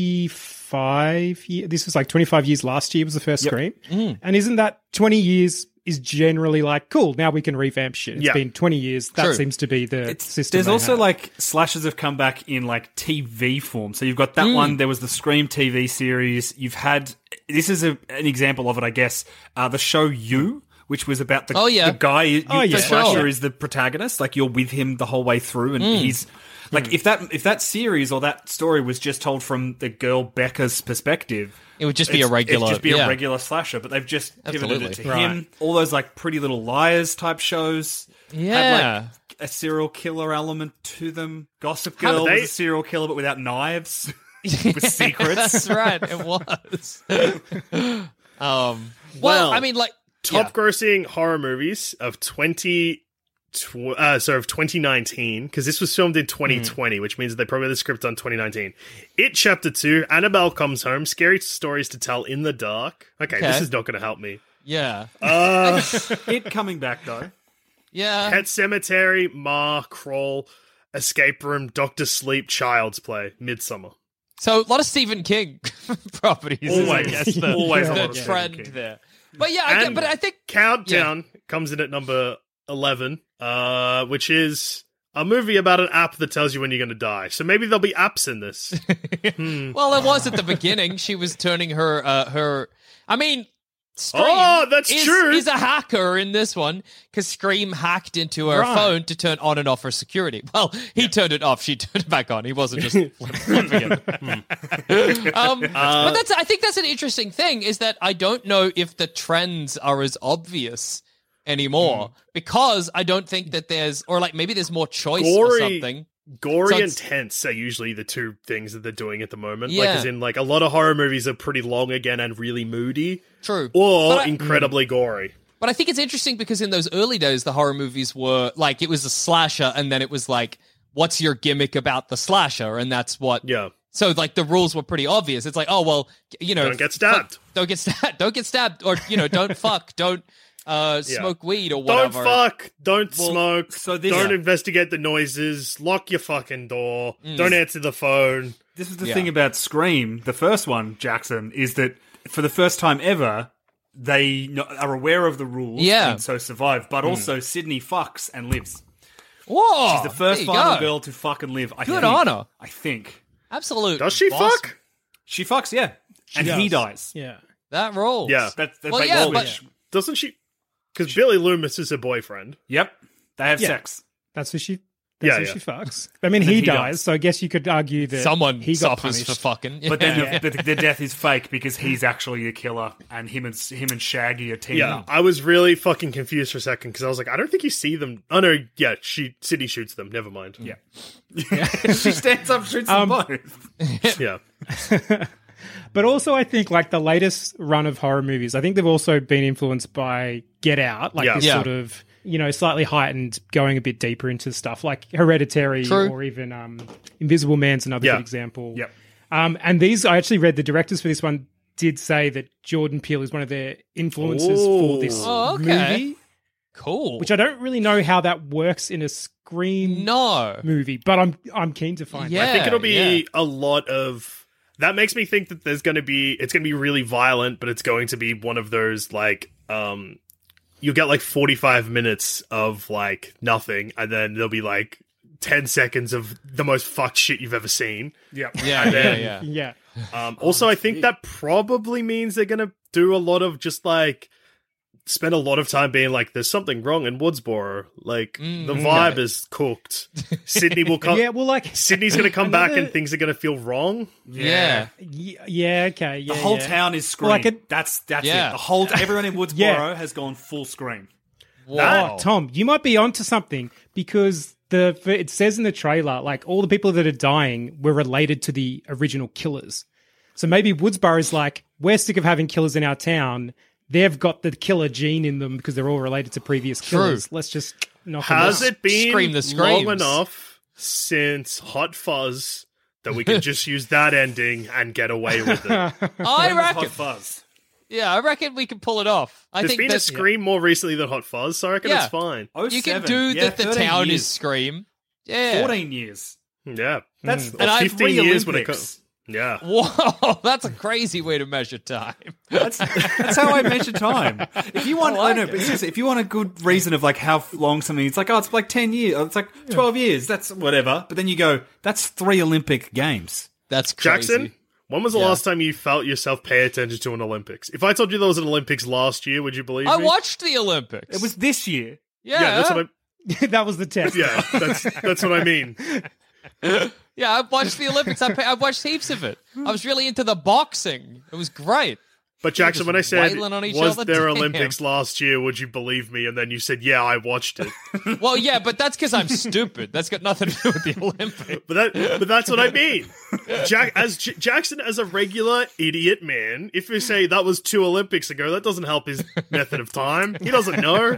25 years. This was like 25 years last year was the first Scream. And isn't that 20 years is generally like cool? Now we can revamp shit. It's Yeah. been 20 years. That True. seems to be the system. There's they also have. like slashers have come back in like TV form. So you've got that one. There was the Scream TV series. You've had this is an example of it, I guess. The show You, which was about the Oh, yeah. the guy. Oh, yeah. The slasher Sure. is the protagonist. Like you're with him the whole way through, and he's Like if that series or that story was just told from the girl Becca's perspective, It would just be a regular. It'd just be a regular slasher. But they've just pivoted it to him. All those like Pretty Little Liars type shows. Yeah. Had, like, a serial killer element to them. Gossip Girl was a serial killer, but without knives. With secrets. That's right. It was. Well, I mean, like top grossing horror movies of 2019, because this was filmed in 2020, which means that they probably had the script on 2019. It Chapter 2, Annabelle Comes Home, Scary Stories to Tell in the Dark. Okay, this is not going to help me. Yeah. It coming back though. Yeah. Pet Cemetery, Ma, Crawl, Escape Room, Doctor Sleep, Child's Play, Midsummer. So a lot of Stephen King properties. Always. I guess, Always a the lot of Stephen trend King. there. But yeah, I think Countdown comes in at number 11, which is a movie about an app that tells you when you're going to die. So maybe there'll be apps in this. Well, it was at the beginning. She was turning her I mean, Scream true. is a hacker in this one because Scream hacked into her phone to turn on and off her security. Well, he turned it off. She turned it back on. He wasn't just flipping it. But I think that's an interesting thing is that I don't know if the trends are as obvious anymore because I don't think that maybe there's more choice or something. Gory and tense are usually the two things that they're doing at the moment. Yeah. Like, as in, like, a lot of horror movies are pretty long again and really moody. True. Or incredibly gory. But I think it's interesting because in those early days, the horror movies were, like, it was a slasher, and then it was like, what's your gimmick about the slasher? And that's what... Yeah. So, like, the rules were pretty obvious. It's like, oh, well, you know... Don't get stabbed. Don't get stabbed. Or, you know, don't fuck. Don't... smoke weed or whatever. Don't fuck, don't smoke, this- don't investigate the noises, lock your fucking door, don't answer the phone. This is the thing about Scream, the first one, Jackson, is that for the first time ever, they are aware of the rules and so survive, but also Sydney fucks and lives. Whoa! She's the first final girl to fuck and live. Good on her. I think. Absolute. Does she boss. fuck? She fucks, yeah. And he dies. Yeah. That rolls. Yeah. That's Well, yeah, but- Doesn't she? Because Billy Loomis is her boyfriend. Yep. They have Yeah. sex. That's who she. Yeah, That's yeah. who she fucks. I mean, And then he he dies, dies. so I guess you could argue that Someone he got suffers punished. for fucking. But then the death is fake because he's actually the killer, and him and Shaggy are teaming Yeah, up. I was really fucking confused for a second because I was like, I don't think you see them. Oh no, yeah, Sydney shoots them. Never mind. Yeah. She stands up, shoots them both. Yeah. But also, I think like the latest run of horror movies, I think they've also been influenced by Get Out, like this sort of, you know, slightly heightened, going a bit deeper into stuff like Hereditary or even Invisible Man's another good example. Yep. And these, I actually read the directors for this one did say that Jordan Peele is one of their influences for this movie. Cool. Which I don't really know how that works in a Scream movie, but I'm keen to find out. I think it'll be a lot of. That makes me think that it's going to be really violent, but it's going to be one of those like you'll get like 45 minutes of like nothing, and then there'll be like 10 seconds of the most fucked shit you've ever seen. Yep. Yeah. Also, I think that probably means they're going to do a lot of just like spend a lot of time being like, there's something wrong in Woodsboro. Like, the vibe is cooked. Sydney will come. Yeah, well, like Sydney's going to come back and things are going to feel wrong. Yeah. Yeah, okay. Yeah, The whole town is Scream. Like that's it. Yeah. The whole everyone in Woodsboro has gone full Scream. Whoa. Tom, you might be onto something because it says in the trailer, like all the people that are dying were related to the original killers. So maybe Woodsboro is like, we're sick of having killers in our town. They've got the killer gene in them because they're all related to previous killers. Let's just knock them Has out. it been Scream the screams. long enough since Hot Fuzz that we can just use that ending and get away with it? I Hot reckon. Fuzz. Yeah, I reckon we can pull it off. I There's think been a that's Scream more recently than Hot Fuzz, so I reckon Yeah. it's fine. you can 07. do Yeah, that. The 13 town years. is Scream. Yeah. 14 years. Yeah. That's And I've 15 years when it comes. Yeah. Whoa, that's a crazy way to measure time. That's how I measure time. If you want, I know, but seriously, if you want a good reason of like how long something, it's like, oh, it's like 10 years, oh, it's like 12 years, that's whatever. But then you go, that's 3 Olympic games. That's crazy. Jackson, when was the last time you felt yourself pay attention to an Olympics? If I told you there was an Olympics last year, would you believe I me? watched the Olympics. It was this year. yeah. Yeah, that's what I. That was the test. Yeah, that's what I mean. Yeah, I watched the Olympics. I watched heaps of it. I was really into the boxing. It was great. But Jackson, when I said, wailing on each was other? there Damn. Olympics last year, would you believe me? And then you said, yeah, I watched it. Well, yeah, but that's because I'm stupid. That's got nothing to do with the Olympics. But that's what I mean. Jackson, as a regular idiot man, if you say that was 2 Olympics ago, that doesn't help his method of time. He doesn't know.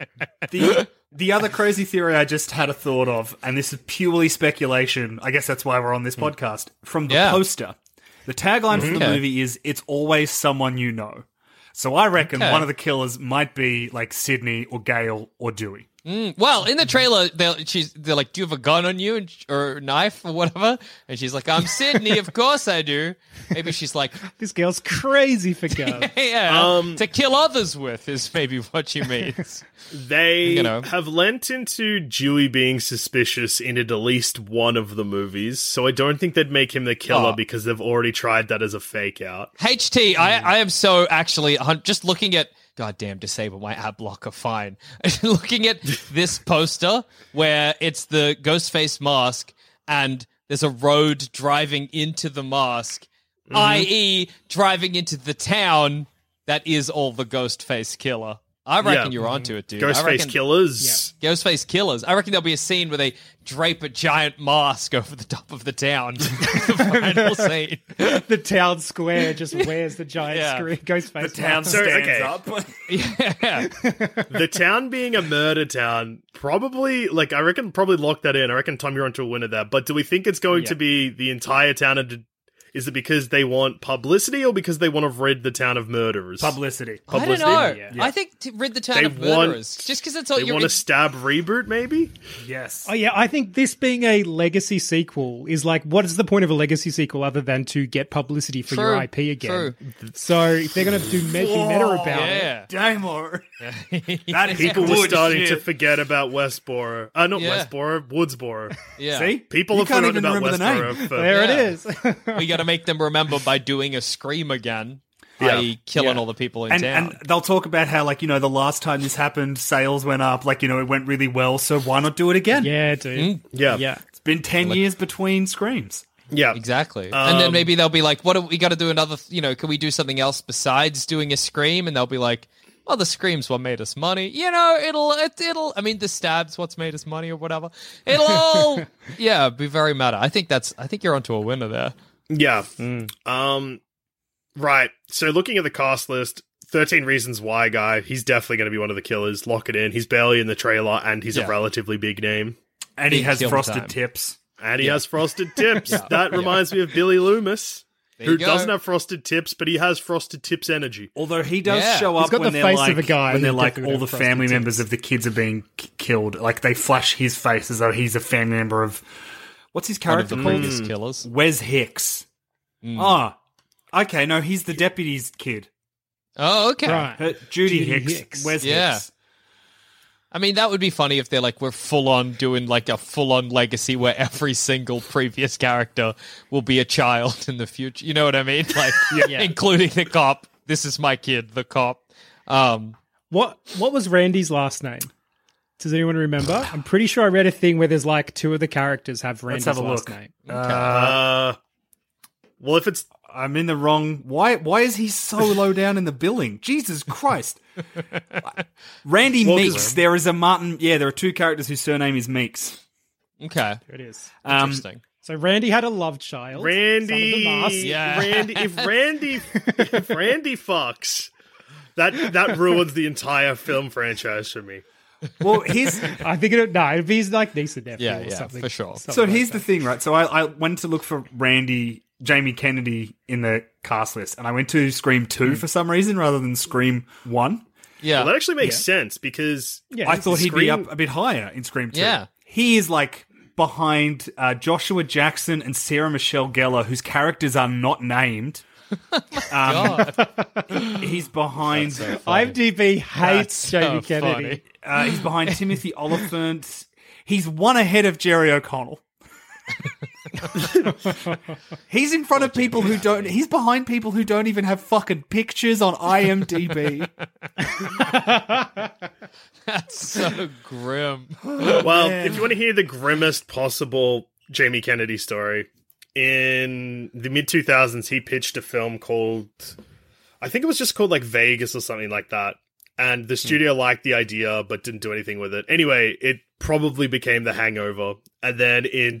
The other crazy theory I just had a thought of, and this is purely speculation. I guess that's why we're on this podcast. From the poster, the tagline for the movie is "It's always someone you know." So I reckon one of the killers might be like Sydney or Gale or Dewey. Well, in the trailer, they're like, "Do you have a gun on you or a knife or whatever?" And she's like, "I'm Sydney, of course I do." Maybe she's like, This girl's crazy for guns. "Yeah, to kill others with" is maybe what she means. They have lent into Dewey being suspicious in at least one of the movies, so I don't think they'd make him the killer because they've already tried that as a fake out. HT, I am so actually just looking at. Goddamn, disable my ad blocker, fine. Looking at this poster where it's the Ghostface mask and there's a road driving into the mask, i.e. driving into the town that is all the Ghostface killer. I reckon you're onto it, dude. Ghostface killers. Ghostface killers. I reckon there'll be a scene where they drape a giant mask over the top of the town. The final scene. The town square just wears the giant screen. Ghostface. The town stands up. Yeah. The town being a murder town, probably, like, I reckon probably lock that in. I reckon, Tom, you're onto a winner there. But do we think it's going to be the entire town of... Is it because they want publicity or because they want to rid the town of murderers? Publicity. I don't know. I think to rid the town of murderers. Just because it's all they want to stab reboot, maybe? Yes. Oh yeah, I think this being a legacy sequel is like, what is the point of a legacy sequel other than to get publicity for your IP again? True. So if they're going to be meta about it, Damo. That is People were good starting shit. to forget about Westboro. Not Westboro, Woodsboro. Yeah. See? People You have can't forgotten even about remember the Westboro. name. there it is. We got to make them remember by doing a scream again, i.e. killing all the people in town. And they'll talk about how, like, the last time this happened, sales went up, like, it went really well, so why not do it again? Yeah, dude. Yeah. It's been 10 years between screams. Yeah. Exactly. And then maybe they'll be like, what do we got to do another, can we do something else besides doing a scream? And they'll be like, well, the scream's what made us money. It'll, I mean, the stab's what's made us money or whatever. It'll all, be very meta. I think you're onto a winner there. Yeah. Right. So looking at the cast list, 13 Reasons Why guy, he's definitely going to be one of the killers. Lock it in. He's barely in the trailer, and he's a relatively big name. And he has Kill frosted time. tips. And he has frosted tips. That reminds me of Billy Loomis, There who you go. doesn't have frosted tips, but he has frosted tips energy. Although he does Yeah. show He's up got when the they're face like, of a guy when they're who like definitely all the would have frosted family tips. members of the kids are being killed. Like they flash his face as though he's a family member of what's his One of character the called? previous killers. Wes Hicks. Okay, no, he's the deputy's kid. Oh, okay. Right. Judy Judy Hicks. Hicks. Wes Yeah. Hicks. I mean, that would be funny if they're like, we're full on doing like a full on legacy where every single previous character will be a child in the future. You know what I mean? Like, including the cop. This is my kid, the cop. What was Randy's last name? Does anyone remember? I'm pretty sure I read a thing where there's like 2 of the characters have Randy's have a last look. name. Well, if it's... I'm in the wrong. Why is he so low down in the billing? Jesus Christ. Randy Meeks. There is a Martin. Yeah, there are 2 characters whose surname is Meeks. Okay. There it is. Interesting. So Randy had a love child. Randy... Son of the Mask. Yeah. If Randy fucks, that ruins the entire film franchise for me. Well, here's I think it'd be his like niece or nephew Yeah, or yeah, something. for sure. something so like here's that. the thing, right? So I went to look for Jamie Kennedy in the cast list, and I went to Scream 2 for some reason rather than Scream 1. Yeah. Well, that actually makes sense because I thought he'd be Scream- up a bit higher in Scream 2. Yeah. He is like behind Joshua Jackson and Sarah Michelle Gellar, whose characters are not named. He's behind IMDb hates so Jamie Kennedy. he's behind Timothy Oliphant. He's one ahead of Jerry O'Connell. He's in front of people who don't. He's behind people who don't even have fucking pictures on IMDb. That's so grim. Well, if you want to hear the grimmest possible Jamie Kennedy story. In the mid-2000s, he pitched a film called... I think it was just called, like, Vegas or something like that. And the studio liked the idea, but didn't do anything with it. Anyway, it probably became The Hangover. And then in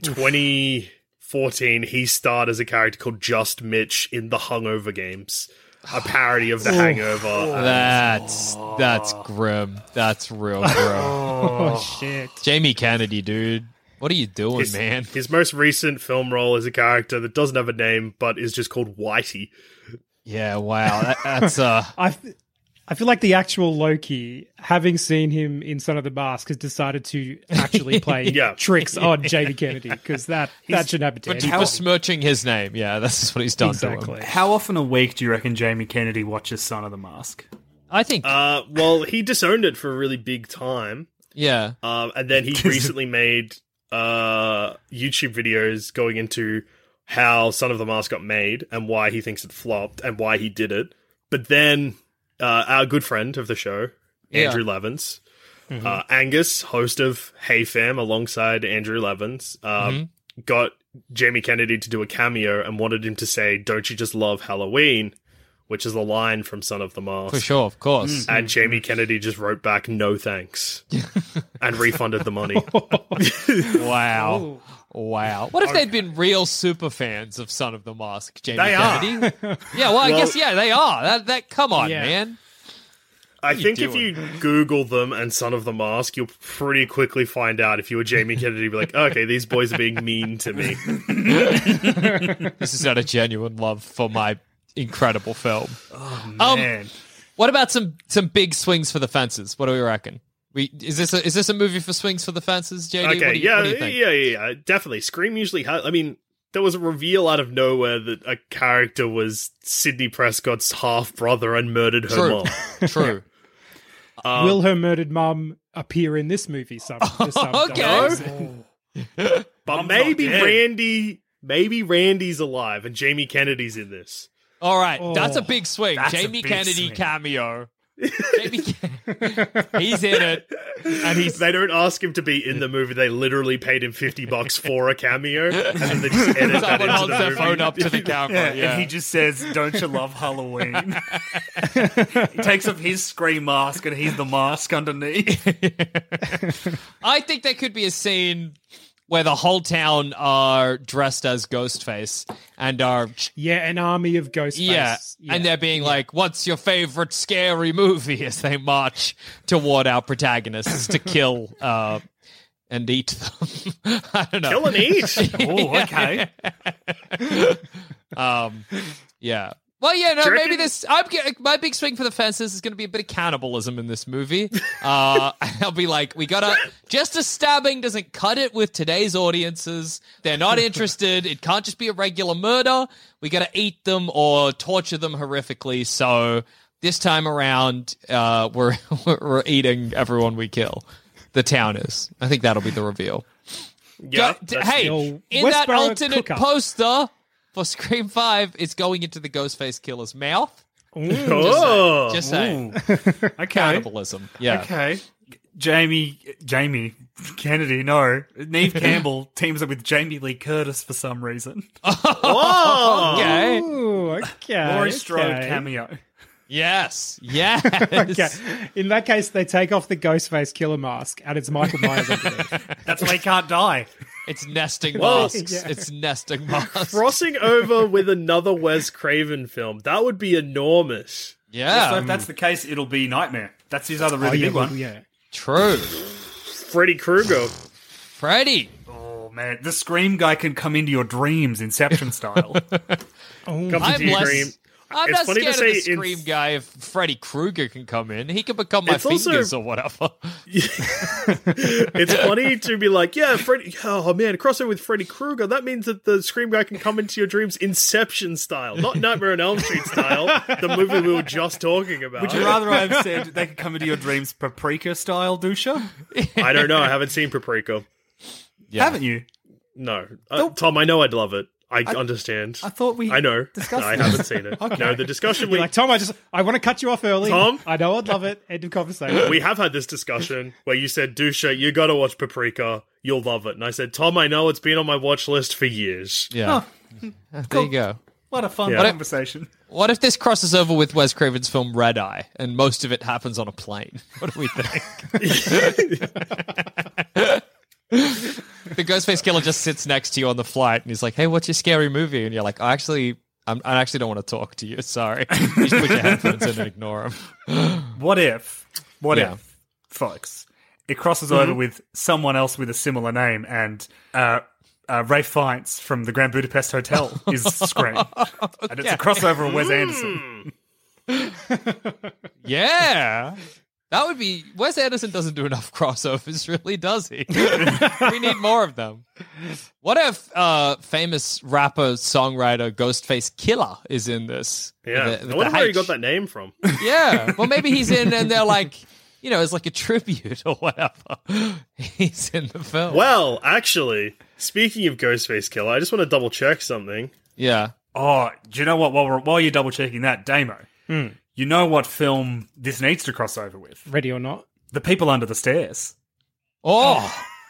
2014, he starred as a character called Just Mitch in the Hungover Games. A parody of The Hangover. That's grim. That's real grim. Oh, shit. Jamie Kennedy, dude. What are you doing, man? His most recent film role is a character that doesn't have a name, but is just called Whitey. Yeah, wow. That's I feel like the actual Loki, having seen him in Son of the Mask, has decided to actually play tricks on Jamie Kennedy, because that should happen to but anyone. besmirching his name. Yeah, that's what he's done to him. How often a week do you reckon Jamie Kennedy watches Son of the Mask? I think... well, he disowned it for a really big time. Yeah. And then he recently made YouTube videos going into how Son of the Mask got made and why he thinks it flopped and why he did it. But then our good friend of the show, Andrew Levins, Angus, host of Hey Fam, alongside Andrew Levins, got Jamie Kennedy to do a cameo and wanted him to say, "Don't you just love Halloween?" which is a line from Son of the Mask. For sure, of course. And Jamie Kennedy just wrote back, "No thanks," and refunded the money. Wow. Wow. What if they'd been real super fans of Son of the Mask, Jamie Kennedy? Yeah, well, I guess, they are. That come on, man. I think if you Google them and Son of the Mask, you'll pretty quickly find out if you were Jamie Kennedy, be like, okay, these boys are being mean to me. This is not a genuine love for my incredible film. Oh, man. What about some big swings for the fences? What do we reckon? Is this a movie for swings for the fences, JD? Okay, what do you think? yeah, definitely. Scream usually has... I mean, there was a reveal out of nowhere that a character was Sidney Prescott's half-brother and murdered her mom. True. Will her murdered mum appear in this movie Okay. But maybe Randy's alive and Jamie Kennedy's in this. All right, that's a big swing. That's Jamie a big Kennedy swing. cameo. He's in it, and They don't ask him to be in the movie. They literally paid him $50 for a cameo, and then they just edit that someone into holds the their movie. phone up to the camera. Yeah. And he just says, "Don't you love Halloween?" He takes off his Scream mask and he's the mask underneath. I think there could be a scene where the whole town are dressed as Ghostface and are an army of Ghostface. and they're being like, "What's your favorite scary movie?" as they march toward our protagonists to kill and eat them. I don't know. Kill and eat. Oh, okay. Yeah. Well, yeah, no, Do you maybe reckon- my big swing for the fences is going to be a bit of cannibalism in this movie. I'll be like, just a stabbing doesn't cut it with today's audiences. They're not interested. It can't just be a regular murder. We got to eat them or torture them horrifically. So this time around, we're eating everyone we kill. The town is. I think that'll be the reveal. Yeah, Hey, in that Westboro alternate cook-up. poster for Scream 5, it's going into the Ghostface killer's mouth. Oh. Just saying. Okay. Cannibalism. Yeah. Okay. Jamie Kennedy, no. Neve Campbell teams up with Jamie Lee Curtis for some reason. Oh. Okay. Ooh, okay. Laurie Strode okay. cameo. Yes. Yes. Okay. In that case, they take off the Ghostface killer mask, and it's Michael Myers underneath. That's why he can't die. It's nesting Well, masks. yeah. It's nesting masks. Crossing over with another Wes Craven film, that would be enormous. Yeah. So if that's the case, it'll be Nightmare. That's his other really big one. Yeah. True. Freddy Krueger. Freddy. Oh, man. The Scream guy can come into your dreams, Inception style. Comes I'm into your dream. I'm It's not funny to scared of the say in- Scream guy if Freddy Krueger can come in. He can become my It's also- fingers or whatever. It's funny to be like, yeah, Freddy. Oh man, crossover with Freddy Krueger. That means that the Scream guy can come into your dreams Inception style, not Nightmare on Elm Street style, the movie we were just talking about. Would you rather I have said they could come into your dreams Paprika style, Dusha? I don't know. I haven't seen Paprika. Yeah. Haven't you? No, Tom. I know I'd love it. I understand. I thought we I know. discussed I this. haven't seen it. Okay. No, the discussion You're like, Tom, I want to cut you off early. Tom? I know I'd love it. End of conversation. we have had this discussion where you said, Dusha, you gotta watch Paprika. You'll love it. And I said, Tom, I know it's been on my watch list for years. Yeah. There you go. What a fun Yeah. conversation. What if this crosses over with Wes Craven's film Red Eye, and most of it happens on a plane? What do we think? The Ghostface Killer just sits next to you on the flight, and he's like, "Hey, what's your scary movie?" And you're like, I actually don't want to talk to you. Sorry." You just put your headphones in and ignore him. What if, Yeah. folks, it crosses over with someone else with a similar name, and Rafe Fiennes from the Grand Budapest Hotel is Scream. And it's a crossover of Wes Anderson. Yeah. That would be... Wes Anderson doesn't do enough crossovers, really, does he? We need more of them. What if famous rapper, songwriter, Ghostface Killer is in this? Yeah. With I wonder the where he H. got that name from. Yeah. Well, maybe he's in and they're like, you know, it's like a tribute or whatever. He's in the film. Well, actually, speaking of Ghostface Killer, I just want to double check something. Yeah. Oh, do you know what? While you're double checking that, Damo, you know what film this needs to cross over with? Ready or not? The People Under the Stairs. Oh,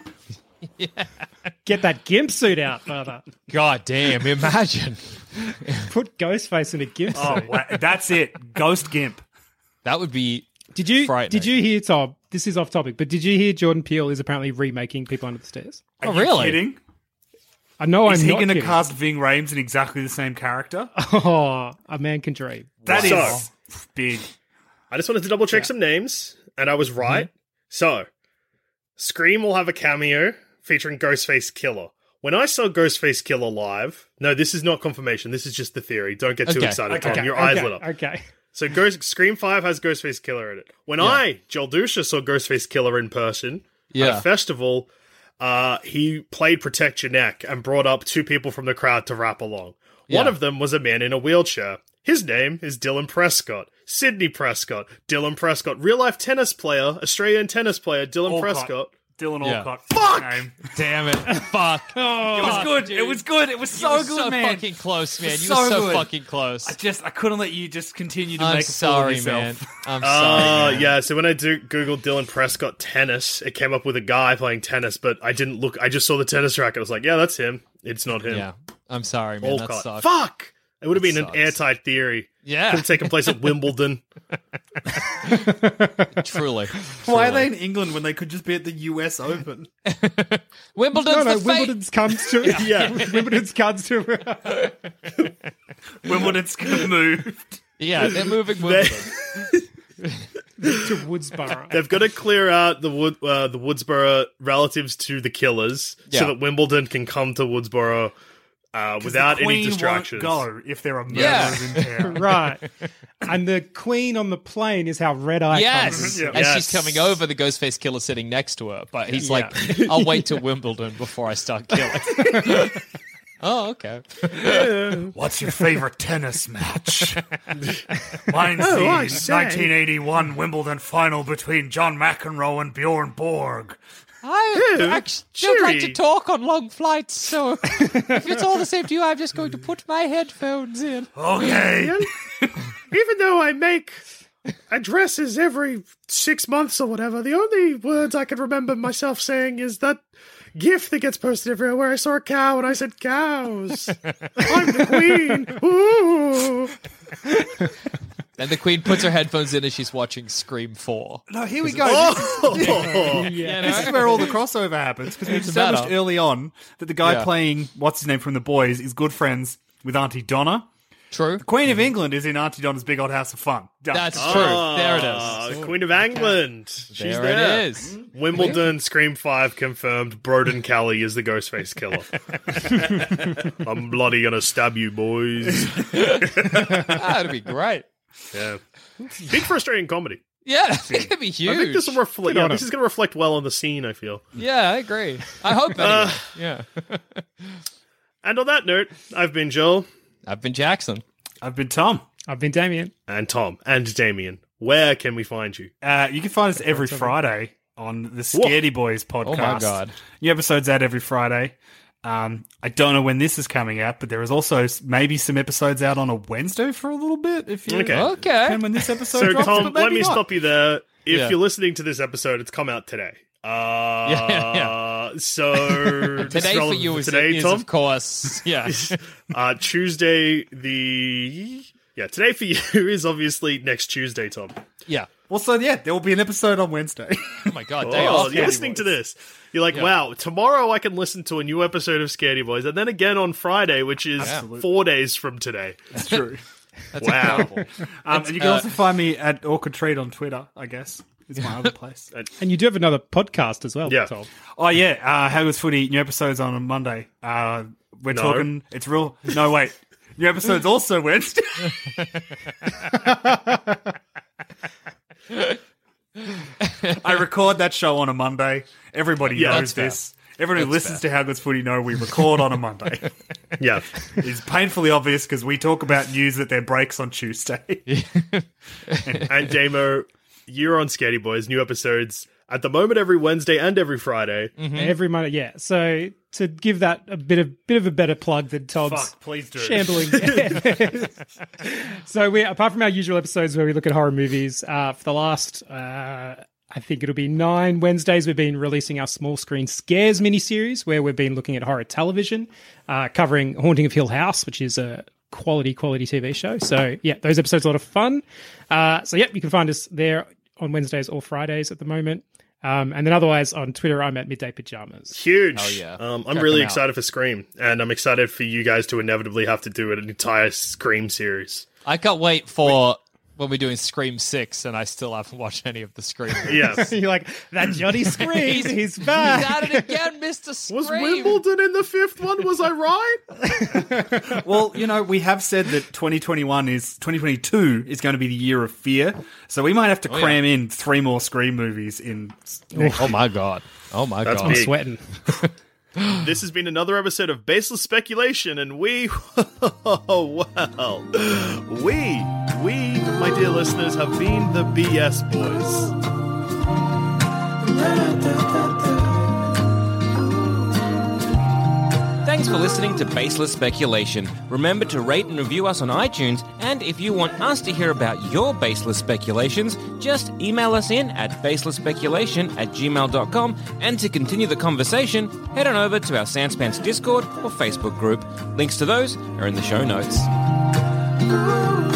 Get that gimp suit out, father. god damn. Imagine. Put Ghostface in a gimp Oh, suit. wow, that's it. Ghost Gimp. That would be... Did you frightening. hear, Tom, this is off topic, but did you hear Jordan Peele is apparently remaking People Under the Stairs? Are Oh, you really? kidding? I know Is I'm he not going to kidding. cast Ving Rhames in exactly the same character? Oh, a man can dream. That is So- big. I just wanted to double check some names, and I was right. So, Scream will have a cameo featuring Ghostface Killer. When I saw Ghostface Killer live, no, this is not confirmation. This is just the theory. Don't get too Okay. excited, Okay. Tom. Your eyes lit up. Okay. So, Scream 5 has Ghostface Killer in it. When Joel Dusha, saw Ghostface Killer in person at Yeah. a festival, he played Protect Your Neck and brought up two people from the crowd to rap along. One Yeah. of them was a man in a wheelchair. His name is Dylan Prescott. Sydney Prescott. Dylan Prescott. Real-life tennis player, Australian tennis player, Dylan Alcott. Prescott. Dylan Yeah. Alcott. Fuck! Name. Damn it. Fuck. It was good. It was good. It was You so were good, so man. fucking close, man. You So were so good. fucking close. I couldn't let you just continue to I'm make a fool of sorry, yourself. man. I'm sorry. man. Yeah, so when I Googled Dylan Prescott tennis, it came up with a guy playing tennis, but I didn't look. I just saw the tennis racket. I was like, yeah, that's him. It's not him. Yeah. I'm sorry, man. That Alcott. sucks. Fuck! It would have been That an sucks. airtight theory. Yeah. Could have taken place at Wimbledon. Truly. Why are they in England when they could just be at the US Open? Wimbledon's No, the fate. Wimbledon's comes to Yeah. Wimbledon's comes to Wimbledon's moved. Yeah, they're moving Wimbledon. to Woodsboro. They've got to clear out the Woodsboro relatives to the killers Yeah. so that Wimbledon can come to Woodsboro without the any Queen distractions. Won't go if there are murderers Yeah. in town. Right. And the queen on the plane is how Red Eye Yes. comes. Yeah. As Yes. she's coming over, the Ghostface Killer sitting next to her. But he's Yeah. like, I'll wait till Wimbledon before I start killing. Oh, okay. What's your favorite tennis match? Mine's Oh, I the say. 1981 Wimbledon final between John McEnroe and Bjorn Borg. I actually don't like to cheery. talk on long flights, so if it's all the same to you, I'm just going to put my headphones in. Okay. Even though I make addresses every 6 months or whatever, the only words I can remember myself saying is that GIF that gets posted everywhere where I saw a cow and I said cows. I'm the queen. Ooh. And the Queen puts her headphones in as she's watching Scream 4. No, here we go. Oh. Yeah, This is where all the crossover happens because we It's established better. early on that the guy Yeah. playing what's his name from The Boys is good friends with Auntie Donna. True. Queen of England is in Auntie Donna's Big Old House of Fun. Done. That's true. There it is. Queen of England. She's There it is. Wimbledon, Scream 5 confirmed. Broden Kelly is the Ghostface Killer. I'm bloody gonna stab you, boys. That'd be great. Yeah. Big for Australian comedy. Yeah, I think it'd be huge. I think this will reflect. Good Yeah, on this is going to reflect well on the scene. I feel. Yeah, I agree. I hope anyway. Yeah. And on that note, I've been Joel I've been Jackson. I've been Tom. I've been Damien. and Tom and Damien. Where can we find you? You can find us every Friday on the Scaredy Boys podcast. Oh my God. New episodes out every Friday. I don't know when this is coming out, but there is also maybe some episodes out on a Wednesday for a little bit. If you Okay. can when this episode So, drops, Tom, but maybe let me not. stop you there. If Yeah. you're listening to this episode, it's come out today. So this is Today for relevant you is, today, is Tom. of course, yeah. Tuesday. Today for you is obviously next Tuesday, Tom. Yeah. Well, so yeah, there will be an episode on Wednesday. Oh my god, day Oh, off. you're listening to this. You're like, wow, tomorrow I can listen to a new episode of Scaredy Boys, and then again on Friday, which is 4 days from today. That's true. That's Wow. incredible. And you can also find me at Awkward Treat on Twitter, I guess. Is my other place. And you do have another podcast as well, Yeah. Tom. Oh, yeah. Haggood's Footy, new episodes on a Monday. We're talking, it's real. No, wait. New episodes also Wednesday. I record that show on a Monday. Everybody Yeah, knows that's this. Everybody who listens to How Good's Footy know we record on a Monday. Yeah. It's painfully obvious because we talk about news that there breaks on Tuesday. And Damo, you're on Scaredy Boys, new episodes at the moment every Wednesday and every Friday. Every Monday, yeah. So to give that a bit of a better plug than Tom's Fuck, please do. shambling. So we, apart from our usual episodes where we look at horror movies, for the last, I think it'll be 9 Wednesdays, we've been releasing our Small Screen Scares miniseries, where we've been looking at horror television, covering Haunting of Hill House, which is a quality TV show. So yeah, those episodes are a lot of fun. So yeah, you can find us there on Wednesdays or Fridays at the moment. And then otherwise on Twitter, I'm at Midday Pajamas. Huge. Oh, yeah. I'm Check really them out. excited for Scream, and I'm excited for you guys to inevitably have to do an entire Scream series. I can't wait for when we're doing Scream 6 and I still haven't watched any of the Scream movies. Yes. You're like, that Johnny Scream, he's back. He's at it again, Mr. Scream. Was Wimbledon in the 5th one? Was I right? Well, we have said that 2022 is going to be the year of fear. So we might have to cram in 3 more Scream movies in. Oh my god. Oh my That's god. big. Sweating. This has been another episode of Baseless Speculation, and we, my dear listeners, have been the BS Boys. Thanks for listening to Baseless Speculation. Remember to rate and review us on iTunes, and if you want us to hear about your baseless speculations, just email us in at baselessspeculation@gmail.com, and to continue the conversation, head on over to our Sanspants Discord or Facebook group. Links to those are in the show notes.